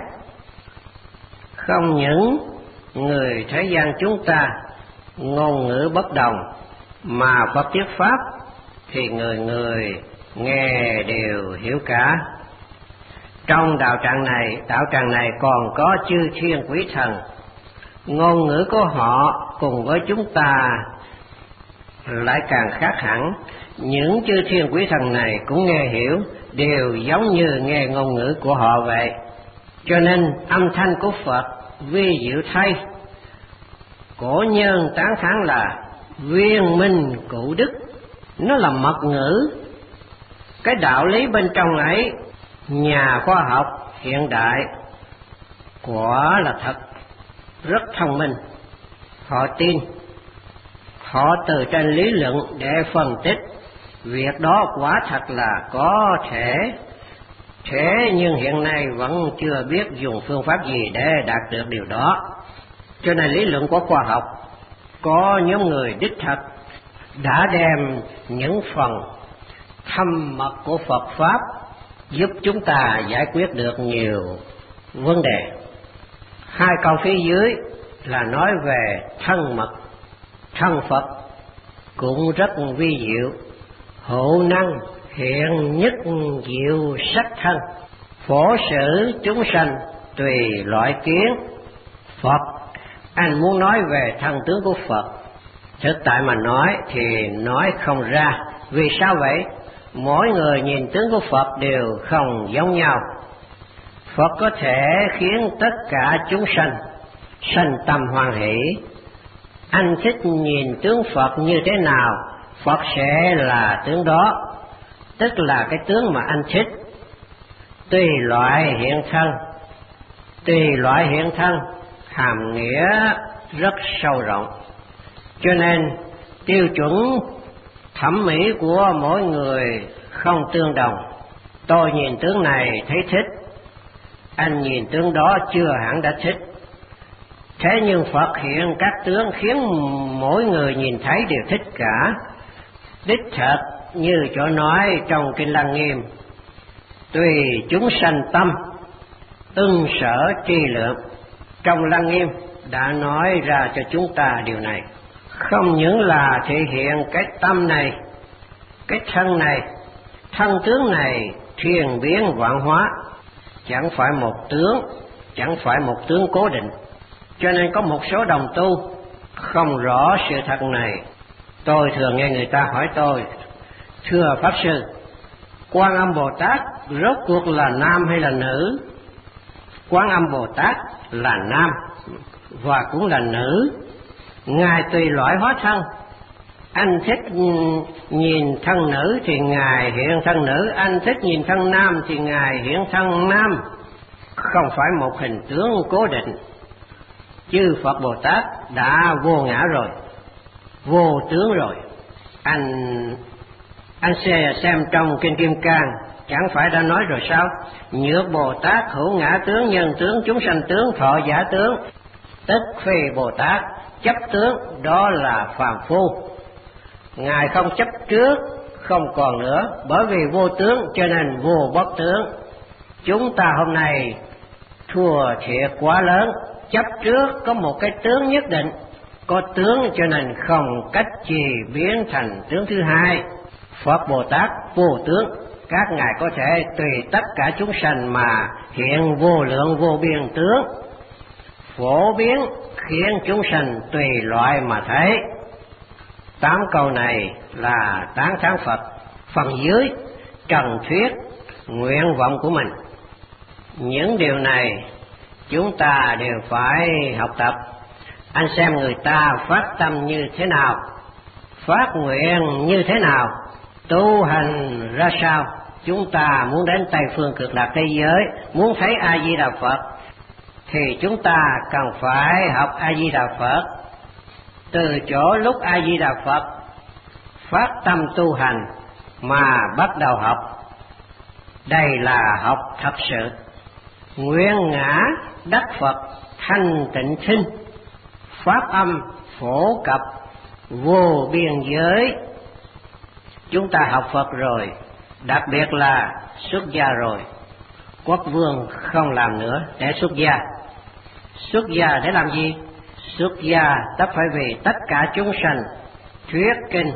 Không những người thế gian chúng ta ngôn ngữ bất đồng, mà Phật thuyết pháp thì người người nghe đều hiểu cả. Trong đạo tràng này, đạo tràng này còn có chư thiên quý thần Ngôn ngữ của họ cùng với chúng ta lại càng khác hẳn. Những chư thiên quý thần này cũng nghe hiểu, đều giống như nghe ngôn ngữ của họ vậy. Cho nên âm thanh của Phật vi diệu thay. Cổ nhân tán thán là viên minh cụ đức, nó là mật ngữ. Cái đạo lý bên trong ấy, nhà khoa học hiện đại quả là thật rất thông minh. Họ tin, họ từ trên lý luận để phân tích, việc đó quả thật là có thể. Thế nhưng hiện nay vẫn chưa biết dùng phương pháp gì để đạt được điều đó. Cho nên lý luận của khoa học có nhóm người đích thực đã đem những phần thâm mật của Phật Pháp giúp chúng ta giải quyết được nhiều vấn đề. Hai câu phía dưới là nói về thân mật. Thân Phật cũng rất vi diệu, hộ năng hiện nhất diệu sắc thân, phổ xử chúng sanh tùy loại kiến. Phật, anh muốn nói về thân tướng của Phật, thực tại mà nói thì nói không ra. Vì sao vậy? Mỗi người nhìn tướng của Phật đều không giống nhau. Phật có thể khiến tất cả chúng sanh sanh tâm hoan hỷ. Anh thích nhìn tướng Phật như thế nào, Phật sẽ là tướng đó, tức là cái tướng mà anh thích. Tùy loại hiện thân, tùy loại hiện thân hàm nghĩa rất sâu rộng. Cho nên tiêu chuẩn thẩm mỹ của mỗi người không tương đồng. Tôi nhìn tướng này thấy thích, anh nhìn tướng đó chưa hẳn đã thích. Thế nhưng Phật hiện các tướng khiến mỗi người nhìn thấy đều thích cả. Đích thật như chỗ nói trong Kinh Lăng Nghiêm, tùy chúng sanh tâm, ưng sở tri lượng. Trong Lăng Nghiêm đã nói ra cho chúng ta điều này. Không những là thể hiện cái tâm này, cái thân này, thân tướng này thiên biến vạn hóa, chẳng phải một tướng, chẳng phải một tướng cố định. Cho nên có một số đồng tu không rõ sự thật này. Tôi thường nghe người ta hỏi tôi, thưa Pháp Sư, Quan Âm Bồ Tát rốt cuộc là nam hay là nữ? Quan Âm Bồ Tát là nam và cũng là nữ. Ngài tùy loại hóa thân. Anh thích nhìn thân nữ thì Ngài hiện thân nữ, anh thích nhìn thân nam thì Ngài hiện thân nam. Không phải một hình tướng cố định. Chư Phật Bồ Tát đã vô ngã rồi, vô tướng rồi. Anh anh xem, xem trong Kinh Kim Cang chẳng phải đã nói rồi sao? Nhược Bồ Tát hữu ngã tướng, nhân tướng, chúng sanh tướng, thọ giả tướng. Tức phi Bồ Tát chấp tướng, đó là phàm phu. Ngài không chấp trước, không còn nữa, bởi vì vô tướng cho nên vô bất tướng. Chúng ta hôm nay thua thiệt quá lớn. Chấp trước có một cái tướng nhất định, có tướng cho nên không cách gì biến thành tướng thứ hai. Phật Bồ Tát vô tướng, các ngài có thể tùy tất cả chúng sanh mà hiện vô lượng vô biên tướng, phổ biến khiến chúng sanh tùy loại mà thấy. Tám câu này là tán thán Phật. Phần dưới trần thuyết nguyện vọng của mình. Những điều này chúng ta đều phải học tập. Anh xem người ta phát tâm như thế nào, phát nguyện như thế nào, tu hành ra sao. Chúng ta muốn đến Tây Phương Cực Lạc thế giới, muốn thấy A Di Đà Phật thì chúng ta cần phải học A Di Đà Phật. Từ chỗ lúc A Di Đà Phật phát tâm tu hành mà bắt đầu học, đây là học thật sự. Nguyên ngã đắc Phật thanh tịnh sinh, pháp âm phổ cập vô biên giới. Chúng ta học Phật rồi, đặc biệt là xuất gia rồi. Quốc vương không làm nữa để xuất gia. Xuất gia để làm gì? Xuất gia tất phải vì tất cả chúng sanh thuyết kinh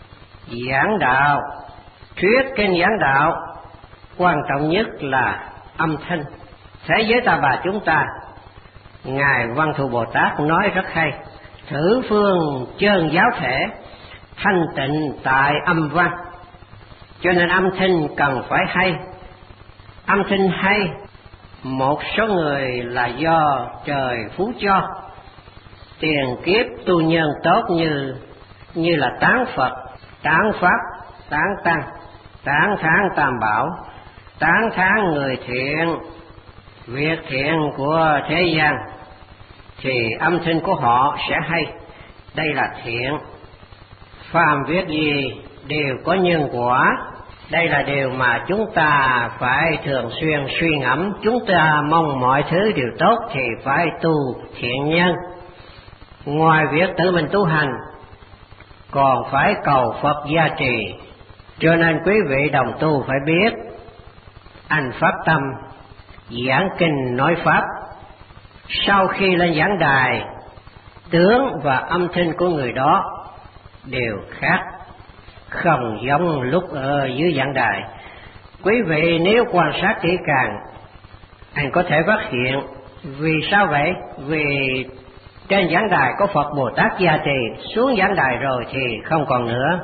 giảng đạo. Thuyết kinh giảng đạo quan trọng nhất là âm thanh. Thế giới ta bà chúng ta Ngài Văn Thù Bồ Tát nói rất hay: thử phương chơn giáo thể, thanh tịnh tại âm văn. Cho nên âm thanh cần phải hay. Âm thanh hay, một số người là do trời phú cho. Tiền kiếp tu nhân tốt như như là tán Phật, tán Pháp, tán Tăng, tán thán Tam Bảo, tán thán người thiện, việc thiện của thế gian, thì âm thanh của họ sẽ hay. Đây là thiện. Phàm việc gì đều có nhân quả. Đây là điều mà chúng ta phải thường xuyên suy ngẫm. Chúng ta mong mọi thứ đều tốt thì phải tu thiện nhân. Ngoài việc tự mình tu hành, còn phải cầu Phật gia trì. Cho nên quý vị đồng tu phải biết, anh Pháp Tâm giảng kinh nói Pháp, sau khi lên giảng đài, tướng và âm thanh của người đó đều khác, không giống lúc ở dưới giảng đài. Quý vị nếu quan sát kỹ càng, anh có thể phát hiện. Vì sao vậy? Vì trên giảng đài có Phật Bồ Tát gia trì, xuống giảng đài rồi thì không còn nữa.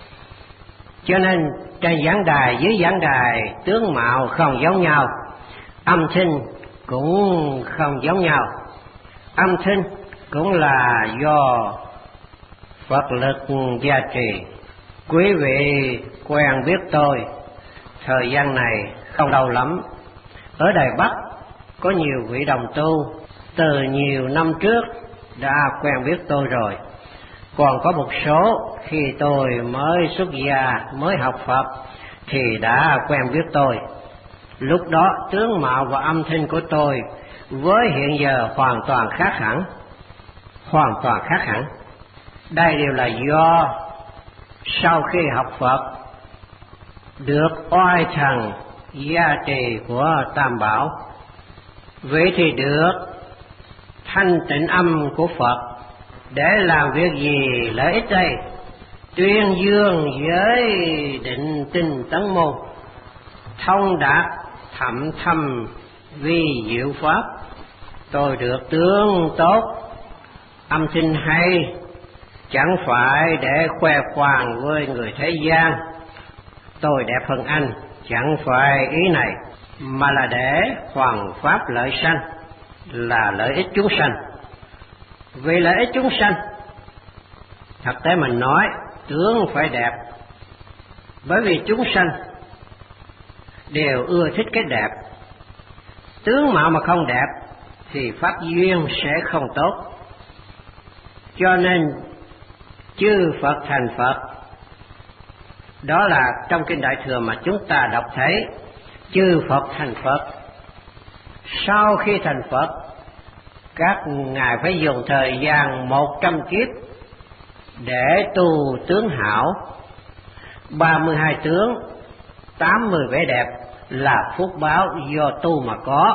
Cho nên trên giảng đài dưới giảng đài tướng mạo không giống nhau, âm thanh cũng không giống nhau. Âm thanh cũng là do Phật lực gia trì. Quý vị quen biết tôi thời gian này không lâu lắm. Ở Đài Bắc có nhiều vị đồng tu từ nhiều năm trước đã quen biết tôi rồi. Còn có một số khi tôi mới xuất gia, mới học Phật thì đã quen biết tôi. Lúc đó tướng mạo và âm thanh của tôi với hiện giờ hoàn toàn khác hẳn. Hoàn toàn khác hẳn. Đây đều là do sau khi học Phật được oai thần gia trì của Tam Bảo. Vậy thì được thanh tịnh âm của Phật để làm việc gì lợi ích đây? Tuyên dương giới định tinh tấn môn, thông đạt thậm thâm vi diệu Pháp. Tôi được tướng tốt, âm thanh hay, chẳng phải để khoe khoang với người thế gian tôi đẹp hơn anh, chẳng phải ý này, mà là để hoàn pháp lợi sanh, là lợi ích chúng sanh. Vì lợi ích chúng sanh, thật tế mình nói tướng phải đẹp, bởi vì chúng sanh đều ưa thích cái đẹp. Tướng mạo mà không đẹp thì pháp duyên sẽ không tốt. Cho nên chư Phật thành Phật, đó là trong kinh Đại Thừa mà chúng ta đọc thấy. Chư Phật thành Phật, sau khi thành Phật, các ngài phải dùng thời gian một trăm kiếp để tu tướng hảo. Ba mươi hai tướng, tám mươi vẻ đẹp là phúc báo do tu mà có.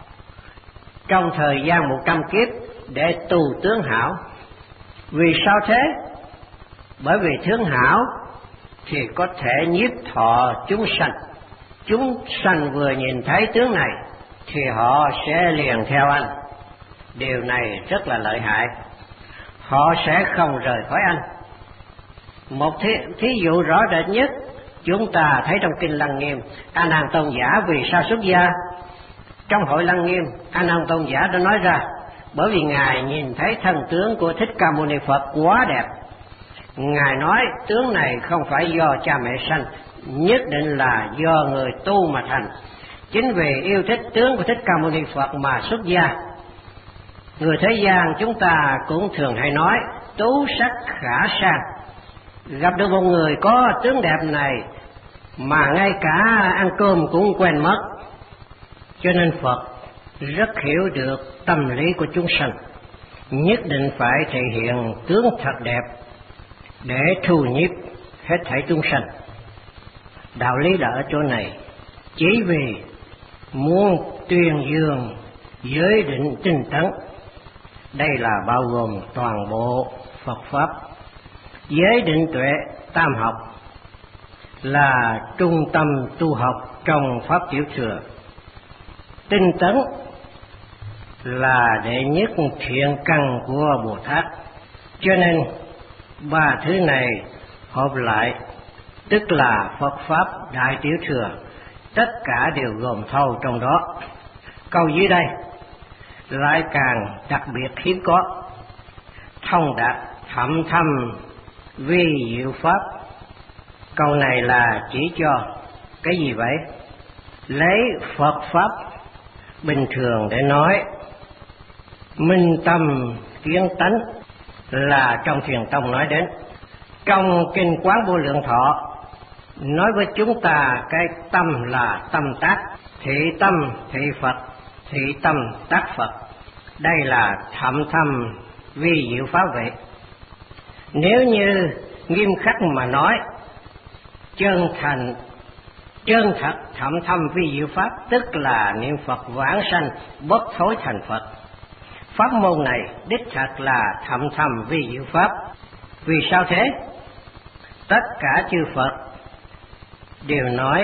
Trong thời gian một trăm kiếp để tu tướng hảo. Vì sao thế? Bởi vì tướng hảo thì có thể nhiếp thọ chúng sanh. Chúng sanh vừa nhìn thấy tướng này thì họ sẽ liền theo anh. Điều này rất là lợi hại. Họ sẽ không rời khỏi anh. Một thí, thí dụ rõ rệt nhất chúng ta thấy trong kinh Lăng Nghiêm. A Nan Tôn giả vì sao xuất gia? Trong hội Lăng Nghiêm, A Nan Tôn giả đã nói ra, bởi vì ngài nhìn thấy thân tướng của Thích Ca Mâu Ni Phật quá đẹp. Ngài nói tướng này không phải do cha mẹ sanh, nhất định là do người tu mà thành. Chính vì yêu thích tướng của Thích Ca Mâu Ni Phật mà xuất gia. Người thế gian chúng ta cũng thường hay nói tú sắc khả sang. Gặp được một người có tướng đẹp này mà ngay cả ăn cơm cũng quên mất. Cho nên Phật rất hiểu được tâm lý của chúng sanh, nhất định phải thể hiện tướng thật đẹp để thu nhiếp hết thảy chúng sanh. Đạo lý là ở chỗ này, chỉ vì muốn tuyên dương giới định tinh tấn. Đây là bao gồm toàn bộ Phật Pháp. Giới định tuệ tam học là trung tâm tu học trong Pháp Tiểu Thừa. Tinh tấn là đệ nhất thiện căn của Bồ Tát. Cho nên ba thứ này hợp lại tức là Phật Pháp Đại Tiểu Thừa, tất cả đều gồm thâu trong đó. Câu dưới đây lại càng đặc biệt hiếm có: thông đạt thậm thâm vi diệu Pháp. Câu này là chỉ cho cái gì vậy? Lấy Phật Pháp bình thường để nói, minh tâm kiến tánh là trong Thiền Tông nói đến. Trong Kinh Quán Vô Lượng Thọ nói với chúng ta cái tâm là tâm tác, thị tâm thị Phật, thị tâm tác Phật. Đây là thậm thâm vi diệu Pháp vậy. Nếu như nghiêm khắc mà nói, chân thành chân thật thậm thâm vi diệu Pháp tức là niệm Phật vãng sanh bất thối thành Phật. Pháp môn này đích thật là thậm thâm vi diệu Pháp. Vì sao thế? Tất cả chư Phật đều nói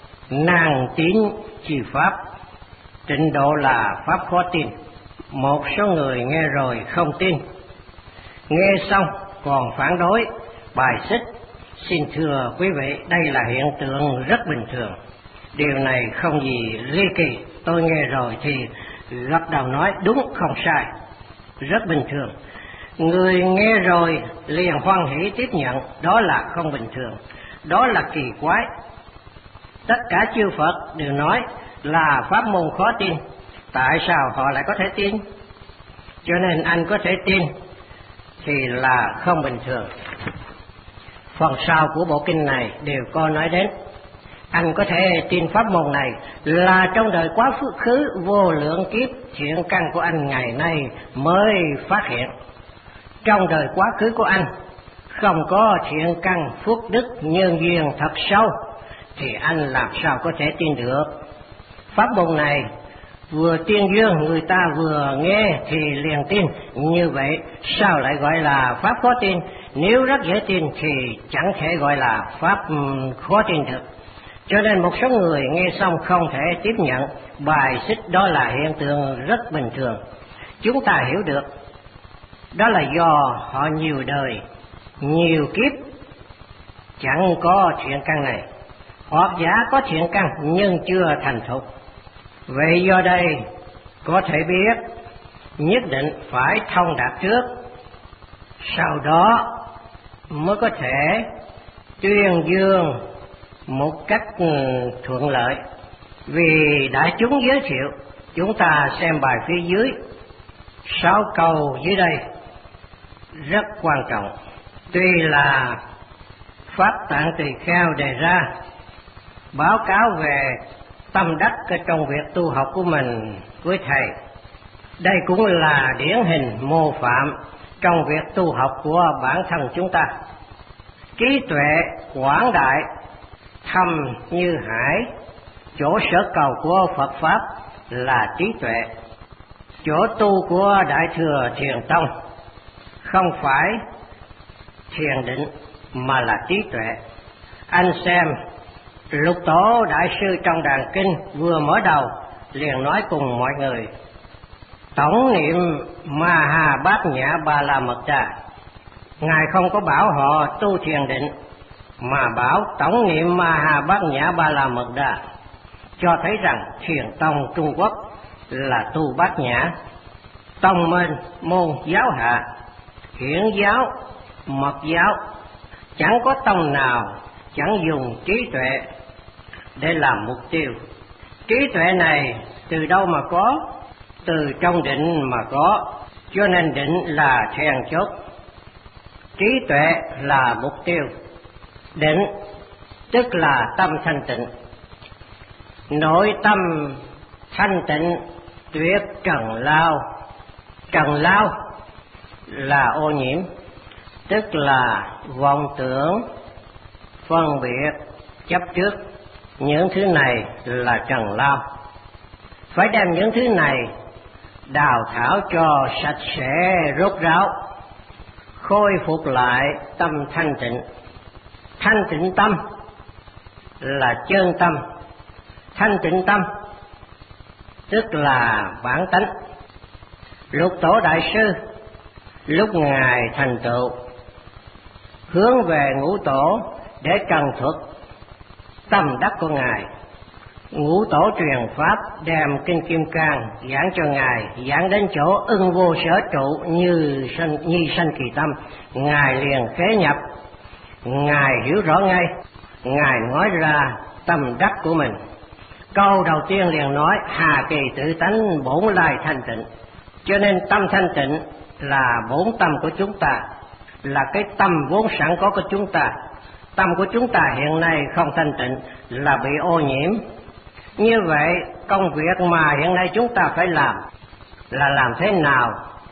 nàng tín chi Pháp, trình độ là Pháp khó tin. Một số người nghe rồi không tin, nghe xong còn phản đối, bài xích. Xin thưa quý vị, đây là hiện tượng rất bình thường. Điều này không gì ly kỳ. Tôi nghe rồi thì gật đầu nói đúng không sai, rất bình thường. Người nghe rồi liền hoan hỷ tiếp nhận, đó là không bình thường, đó là kỳ quái. Tất cả chư Phật đều nói là pháp môn khó tin, tại sao họ lại có thể tin? Cho nên anh có thể tin thì là không bình thường. Phần sau của bộ kinh này đều có nói đến, anh có thể tin pháp môn này là trong đời quá khứ vô lượng kiếp thiện căn của anh ngày nay mới phát hiện. Trong đời quá khứ của anh không có thiện căn phước đức nhân duyên thật sâu thì anh làm sao có thể tin được. Pháp môn này vừa tuyên dương người ta vừa nghe thì liền tin, như vậy sao lại gọi là pháp khó tin? Nếu rất dễ tin thì chẳng thể gọi là pháp khó tin được. Cho nên một số người nghe xong không thể tiếp nhận, bài xích, đó là hiện tượng rất bình thường. Chúng ta hiểu được đó là do họ nhiều đời, nhiều kiếp chẳng có thiện căn này, hoặc giả có thiện căn nhưng chưa thành thục. Vậy do đây có thể biết nhất định phải thông đạt trước, sau đó mới có thể tuyên dương một cách thuận lợi. Vì đại chúng giới thiệu, chúng ta xem bài phía dưới, sáu câu dưới đây rất quan trọng. Tuy là Pháp Tạng Tỳ Kheo đề ra báo cáo về tâm đắc trong việc tu học của mình với thầy, đây cũng là điển hình mô phạm trong việc tu học của bản thân chúng ta. Trí tuệ quảng đại thâm như hải, chỗ sở cầu của Phật Pháp là trí tuệ. Chỗ tu của Đại Thừa Thiền Tông không phải thiền định mà là trí tuệ. Anh xem Lục Tổ Đại Sư trong Đàn Kinh vừa mở đầu liền nói cùng mọi người: tổng niệm Ma Ha Bát Nhã Ba La Mật Đa. Ngài không có bảo họ tu thiền định, mà bảo tổng niệm Ma Ha Bát Nhã Ba La Mật Đa, cho thấy rằng Thiền Tông Trung Quốc là tu bát nhã. Tông môn môn giáo hạ, hiển giáo, mật giáo, chẳng có tông nào chẳng dùng trí tuệ để làm mục tiêu. Trí tuệ này từ đâu mà có? Từ trong định mà có, cho nên định là then chốt. Trí tuệ là mục tiêu. Định tức là tâm thanh tịnh. Nội tâm thanh tịnh tuyệt trần lao. Trần lao là ô nhiễm, tức là vọng tưởng, phân biệt, chấp trước. Những thứ này là trần lao. Phải đem những thứ này đào thải cho sạch sẽ rốt ráo, khôi phục lại tâm thanh tịnh. Thanh tịnh tâm là chân tâm. Thanh tịnh tâm tức là bản tánh. Lục Tổ Đại Sư lúc Ngài thành tựu hướng về Ngũ Tổ để trần thuật tâm đắc của Ngài. Ngũ Tổ truyền pháp đem kinh Kim Cang giảng cho Ngài, giảng đến chỗ ưng vô sở trụ như sanh nhi sanh kỳ tâm, Ngài liền khế nhập. Ngài hiểu rõ ngay, Ngài nói ra tâm đắc của mình. Câu đầu tiên liền nói hà kỳ tự tánh bổn lai thanh tịnh. Cho nên tâm thanh tịnh là bổn tâm của chúng ta, là cái tâm vốn sẵn có của chúng ta. Tâm của chúng ta hiện nay không thanh tịnh là bị ô nhiễm. Như vậy công việc mà hiện nay chúng ta phải làm là làm thế nào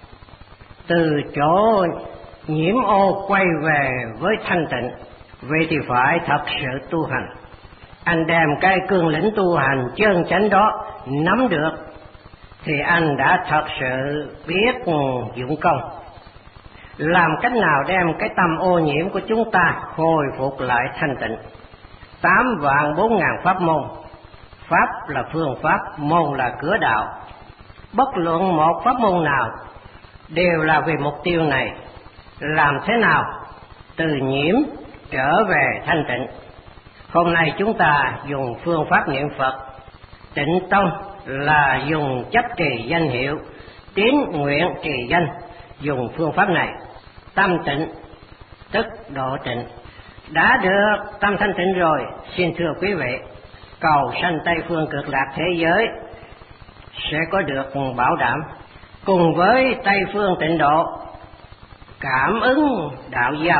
từ chỗ nhiễm ô quay về với thanh tịnh. Vậy thì phải thật sự tu hành. Anh đem cái cương lĩnh tu hành chân chánh đó nắm được thì anh đã thật sự biết dụng công. Làm cách nào đem cái tâm ô nhiễm của chúng ta hồi phục lại thanh tịnh? Tám vạn bốn ngàn pháp môn. Pháp là phương pháp, môn là cửa đạo. Bất luận một pháp môn nào đều là vì mục tiêu này. Làm thế nào từ nhiễm trở về thanh tịnh? Hôm nay chúng ta dùng phương pháp niệm Phật. Tịnh tông là dùng chấp trì danh hiệu, tín nguyện trì danh. Dùng phương pháp này tâm tịnh tức độ tịnh. Đã được tâm thanh tịnh rồi, xin thưa quý vị, cầu sanh Tây phương cực lạc thế giới sẽ có được bảo đảm. Cùng với Tây phương tịnh độ, cảm ứng đạo giao.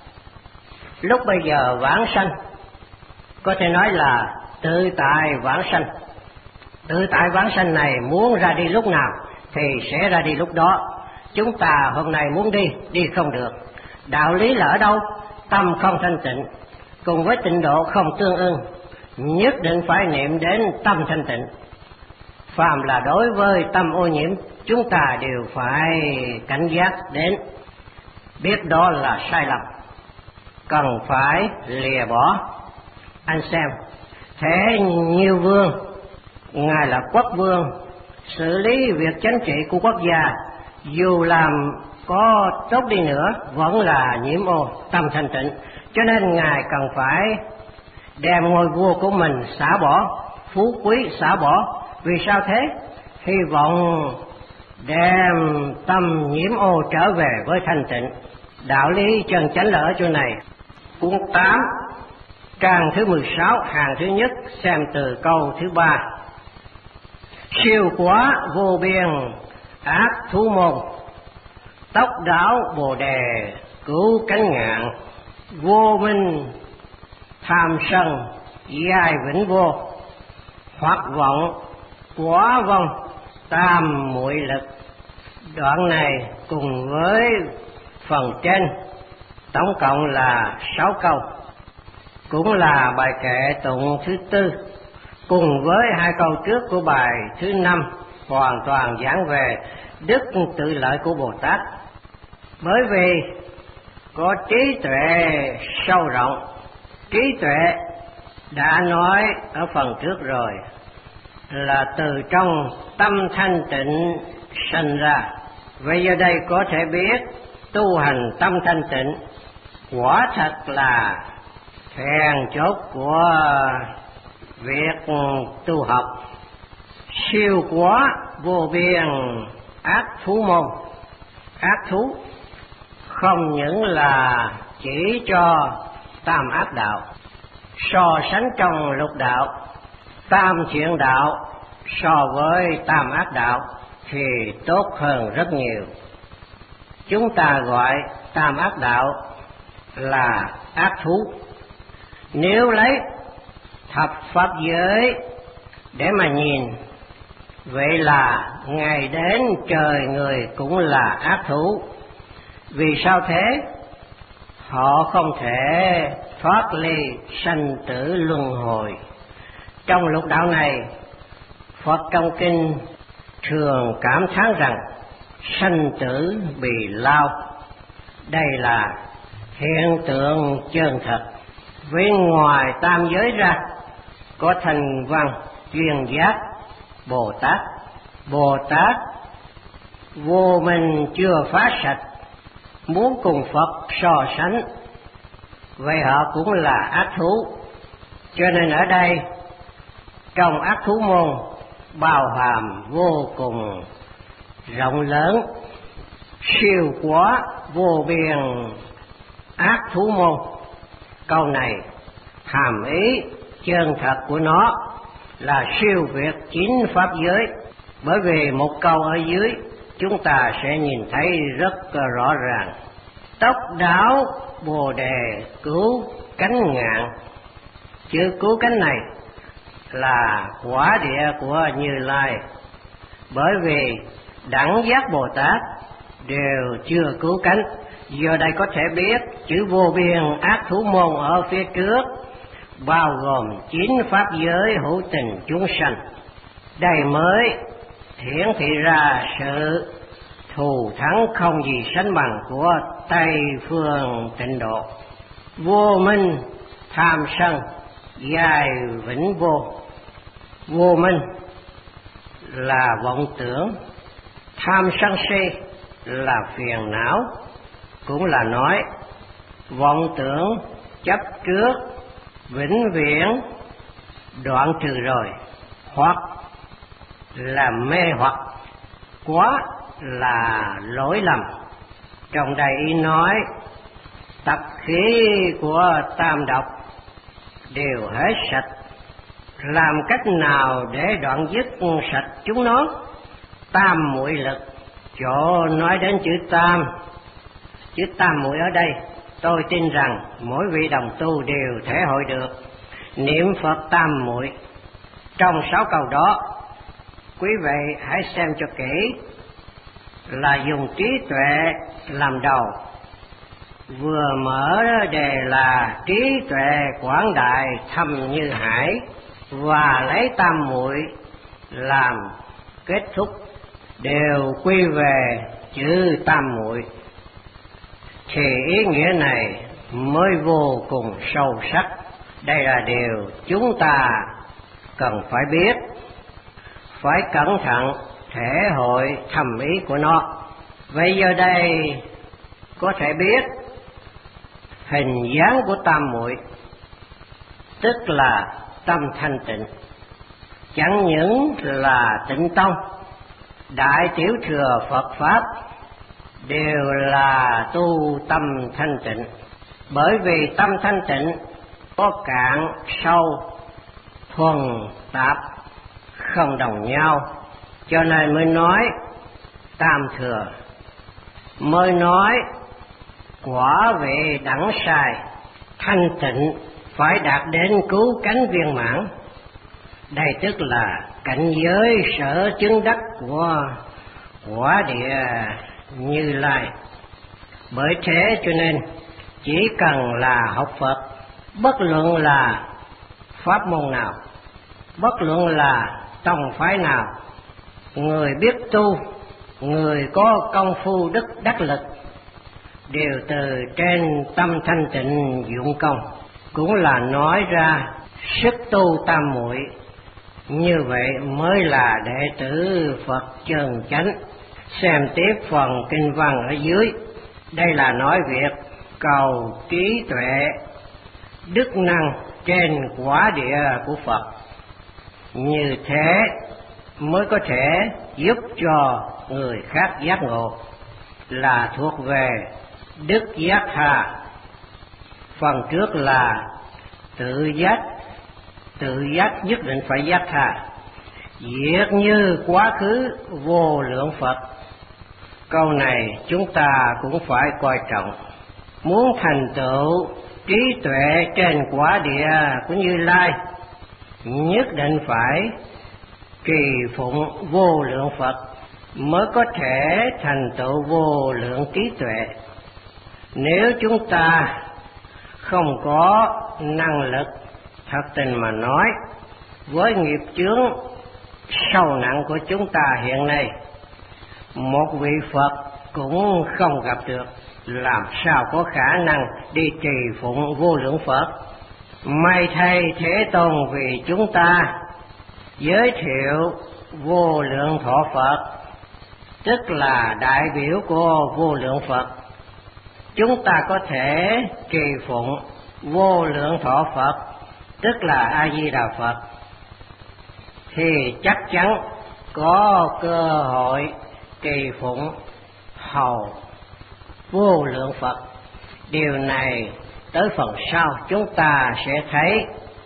Lúc bây giờ vãng sanh có thể nói là tự tại vãng sanh. Tự tại vãng sanh này muốn ra đi lúc nào thì sẽ ra đi lúc đó. Chúng ta hôm nay muốn đi, đi không được. Đạo lý là ở đâu? Tâm không thanh tịnh, cùng với tịnh độ không tương ưng, nhất định phải niệm đến tâm thanh tịnh. Phàm là đối với tâm ô nhiễm, chúng ta đều phải cảnh giác đến, biết đó là sai lầm, cần phải lìa bỏ. Anh xem, thế Nhiêu Vương, Ngài là quốc vương, xử lý việc chính trị của quốc gia, dù làm có tốt đi nữa vẫn là nhiễm ô tâm thanh tịnh. Cho nên Ngài cần phải đem ngôi vua của mình xả bỏ, phú quý xả bỏ. Vì sao thế? Hy vọng đem tâm nhiễm ô trở về với thanh tịnh. Đạo lý chân chánh là ở chỗ này. Cuốn tám, trang thứ mười sáu, hàng thứ nhất, xem từ câu thứ ba. Siêu quá vô biên ác thú môn, tốc đáo bồ đề cứu cánh ngạn, vô minh tham sân dài vĩnh vô, hoặc vọng quá vong tam muội lực. Đoạn này cùng với phần trên tổng cộng là sáu câu, cũng là bài kệ tụng thứ tư, cùng với hai câu trước của bài thứ năm hoàn toàn giảng về đức tự lợi của Bồ Tát. Bởi vì có trí tuệ sâu rộng, trí tuệ đã nói ở phần trước rồi, là từ trong tâm thanh tịnh sanh ra. Vậy giờ đây có thể biết tu hành tâm thanh tịnh quả thật là then chốt của việc tu học. Siêu quá vô biên ác thú môn. Ác thú không những là chỉ cho tam ác đạo. So sánh trong lục đạo, tam thiện đạo so với tam ác đạo thì tốt hơn rất nhiều. Chúng ta gọi tam ác đạo là ác thú. Nếu lấy thập pháp giới để mà nhìn, vậy là ngày đến trời người cũng là ác thú. Vì sao thế? Họ không thể thoát ly sanh tử luân hồi. Trong lục đạo này, Phật trong kinh thường cảm thán rằng sanh tử bì lao. Đây là hiện tượng chân thật. Với ngoài tam giới ra, có thành văn, duyên giác, Bồ Tát. Bồ Tát vô minh chưa phá sạch, muốn cùng Phật so sánh, vậy họ cũng là ác thú. Cho nên ở đây trong ác thú môn bao hàm vô cùng rộng lớn, siêu quá vô biên ác thú môn. Câu này hàm ý chân thật của nó là siêu việt chín pháp giới, bởi vì một câu ở dưới chúng ta sẽ nhìn thấy rất rõ ràng. Tốc đáo bồ đề cứu cánh ngạn, chữ cứu cánh này là quả địa của Như Lai, bởi vì đẳng giác Bồ Tát đều chưa cứu cánh. Do đây có thể biết chữ vô biên ác thú môn ở phía trước bao gồm chín pháp giới hữu tình chúng sanh. Đây mới hiển thị ra sự thù thắng không gì sánh bằng của Tây phương Tịnh Độ. Vô minh tham sân dài vĩnh vô. Vô minh là vọng tưởng, tham sân si là phiền não, cũng là nói vọng tưởng chấp trước vĩnh viễn đoạn trừ rồi, hoặc là mê hoặc quá là lỗi lầm. Trong đây ý nói tập khí của tam độc đều hết sạch, làm cách nào để đoạn dứt sạch chúng nó? Tam muội lực. Chỗ nói đến chữ tam, chữ tam muội ở đây tôi tin rằng mỗi vị đồng tu đều thể hội được. Niệm Phật tam muội, trong sáu câu đó quý vị hãy xem cho kỹ, là dùng trí tuệ làm đầu. Vừa mở đề là trí tuệ quảng đại thâm như hải, và lấy tam muội làm kết thúc, đều quy về chữ tam muội, thì ý nghĩa này mới vô cùng sâu sắc. Đây là điều chúng ta cần phải biết, phải cẩn thận thể hội thầm ý của nó. Vậy giờ đây có thể biết hình dáng của tam muội, tức là tâm thanh tịnh. Chẳng những là tịnh tông, đại tiểu thừa Phật Pháp đều là tu tâm thanh tịnh. Bởi vì tâm thanh tịnh có cạn sâu thuần tạp không đồng nhau, cho nên mới nói tam thừa, mới nói quả vị đẳng sai. Thanh tịnh phải đạt đến cứu cánh viên mãn. Đây tức là cảnh giới sở chứng đắc của quả địa Như Lai. Bởi thế cho nên chỉ cần là học Phật, bất luận là pháp môn nào, bất luận là tông phái nào, người biết tu, người có công phu đức đắc lực, đều từ trên tâm thanh tịnh dụng công, cũng là nói ra sức tu tam muội. Như vậy mới là đệ tử Phật chân chánh. Xem tiếp phần kinh văn ở dưới, đây là nói việc cầu trí tuệ đức năng trên quả địa của Phật. Như thế mới có thể giúp cho người khác giác ngộ, là thuộc về đức giác tha. Phần trước là tự giác, tự giác nhất định phải giác tha, diệt như quá khứ vô lượng Phật. Câu này chúng ta cũng phải coi trọng. Muốn thành tựu trí tuệ trên quả địa của Như Lai, nhất định phải trì phụng vô lượng Phật mới có thể thành tựu vô lượng trí tuệ. Nếu chúng ta không có năng lực, thật tình mà nói, với nghiệp chướng sâu nặng của chúng ta hiện nay, một vị Phật cũng không gặp được, làm sao có khả năng đi trì phụng vô lượng Phật. May thay Thế Tôn vì chúng ta giới thiệu vô lượng thọ Phật, tức là đại biểu của vô lượng Phật. Chúng ta có thể trì phụng vô lượng thọ Phật, tức là A Di Đà Phật, thì chắc chắn có cơ hội trì phụng hầu vô lượng Phật. Điều này tới phần sau chúng ta sẽ thấy.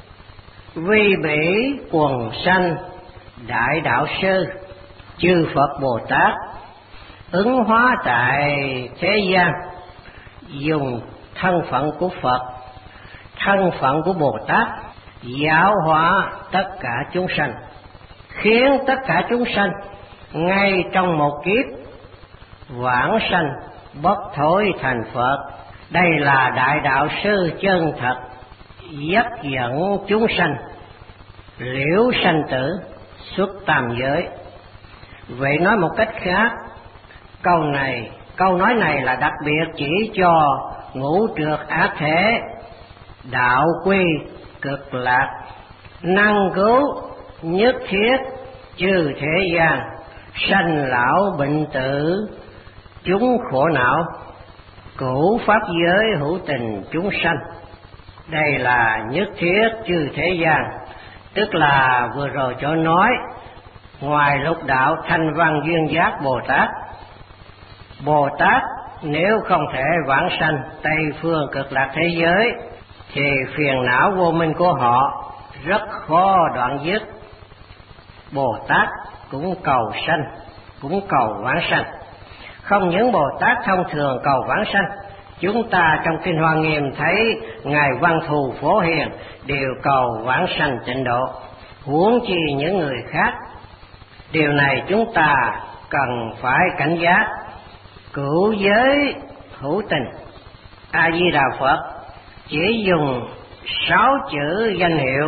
Vi bỉ quần sanh đại đạo sư chư Phật Bồ Tát ứng hóa tại thế gian, dùng thân phận của Phật, thân phận của Bồ Tát giáo hóa tất cả chúng sanh, khiến tất cả chúng sanh ngay trong một kiếp vãng sanh bất thối thành Phật. Đây là đại đạo sư chân thật, dắt dẫn chúng sanh liễu sanh tử xuất tam giới. Vậy nói một cách khác, câu này câu nói này là đặc biệt chỉ cho ngũ trược ác thể đạo quy cực lạc, năng cứu nhất thiết chư thế gian, sanh lão bệnh tử chúng khổ não, cửu pháp giới hữu tình chúng sanh. Đây là nhất thiết chư thế gian, tức là vừa rồi cho nói ngoài lục đạo thanh văn duyên giác Bồ Tát. Bồ Tát nếu không thể vãng sanh Tây phương cực lạc thế giới thì phiền não vô minh của họ rất khó đoạn dứt. Bồ Tát cũng cầu sanh, cũng cầu vãng sanh. Không những Bồ Tát thông thường cầu vãng sanh, chúng ta trong Kinh Hoa Nghiêm thấy Ngài Văn Thù Phổ Hiền đều cầu vãng sanh tịnh độ, huống chi những người khác. Điều này chúng ta cần phải cảnh giác. Cửu giới hữu tình A Di Đà Phật chỉ dùng sáu chữ danh hiệu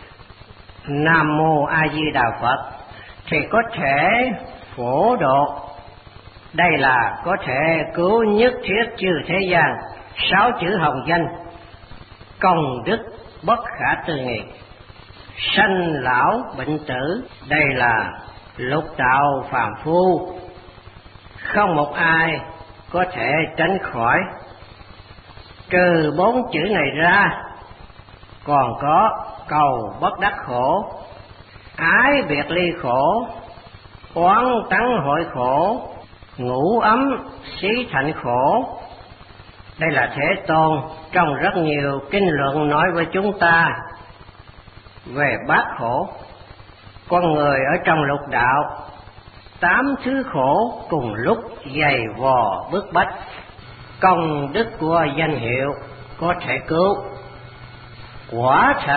Nam Mô A Di Đà Phật thì có thể phổ độ. Đây là có thể cứu nhất thiết chư thế gian. Sáu chữ hồng danh công đức bất khả tư nghị, sanh lão bệnh tử. Đây là lục đạo phàm phu, không một ai có thể tránh khỏi. Trừ bốn chữ này ra, còn có cầu bất đắc khổ, ái biệt ly khổ, oán tắng hội khổ, ngủ ấm xí thạnh khổ. Đây là Thế Tôn trong rất nhiều kinh luận nói với chúng ta về bát khổ. Con người ở trong lục đạo, tám thứ khổ cùng lúc dày vò bức bách. Công đức của danh hiệu có thể cứu, quả thật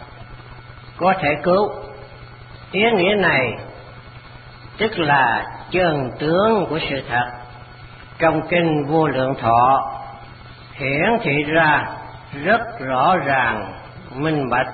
có thể cứu. Ý nghĩa này tức là chân tướng của sự thật. Trong Kinh Vô Lượng Thọ hiển thị ra rất rõ ràng minh bạch,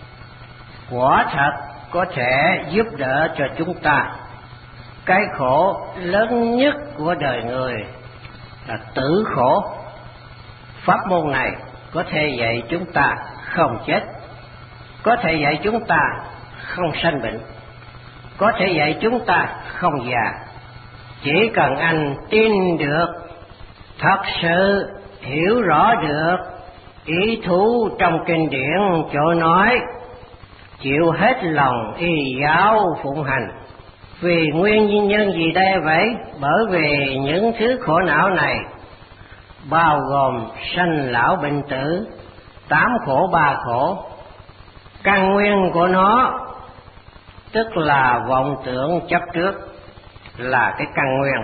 quả thật có thể giúp đỡ cho chúng ta. Cái khổ lớn nhất của đời người là tử khổ. Pháp môn này có thể dạy chúng ta không chết, có thể dạy chúng ta không sanh bệnh, có thể dạy chúng ta không già. Chỉ cần anh tin được, thật sự hiểu rõ được ý thú trong kinh điển chỗ nói, chịu hết lòng y giáo phụng hành. Vì nguyên nhân gì đây vậy? Bởi vì những thứ khổ não này bao gồm sanh lão bệnh tử, tám khổ ba khổ. Căn nguyên của nó tức là vọng tưởng chấp trước, là cái căn nguyên.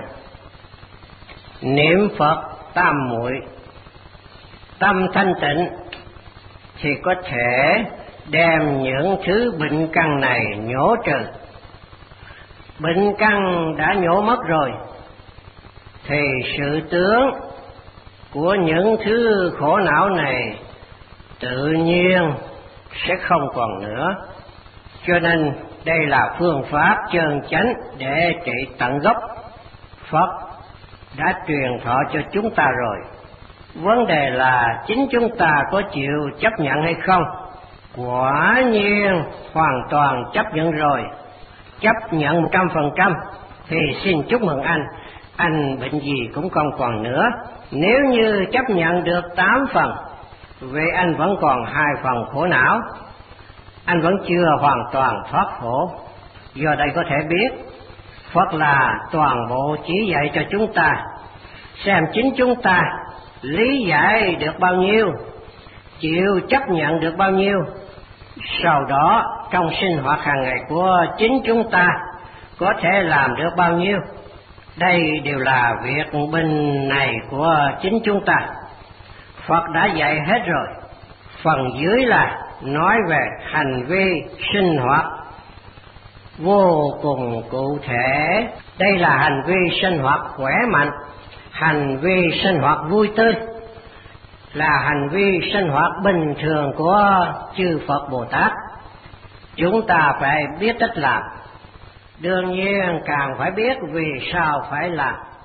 Niệm Phật tam muội, tâm thanh tịnh thì có thể đem những thứ bệnh căn này nhổ trừ. Bệnh căn đã nhổ mất rồi thì sự tướng của những thứ khổ não này tự nhiên sẽ không còn nữa. Cho nên đây là phương pháp chân chánh để trị tận gốc. Phật đã truyền thọ cho chúng ta rồi. Vấn đề là chính chúng ta có chịu chấp nhận hay không? Quả nhiên hoàn toàn chấp nhận rồi. Chấp nhận một trăm phần trăm thì xin chúc mừng anh, anh bệnh gì cũng không còn nữa. Nếu như chấp nhận được tám phần, vậy anh vẫn còn hai phần khổ não, anh vẫn chưa hoàn toàn thoát khổ. Do đây có thể biết, Phật là toàn bộ chỉ dạy cho chúng ta, xem chính chúng ta lý giải được bao nhiêu, chịu chấp nhận được bao nhiêu, sau đó trong sinh hoạt hàng ngày của chính chúng ta có thể làm được bao nhiêu. Đây đều là việc bên này của chính chúng ta. Phật đã dạy hết rồi. Phần dưới là nói về hành vi sinh hoạt vô cùng cụ thể. Đây là hành vi sinh hoạt khỏe mạnh, hành vi sinh hoạt vui tươi, là hành vi sinh hoạt bình thường của chư Phật Bồ Tát. Chúng ta phải biết cách làm, đương nhiên càng phải biết vì sao phải làm.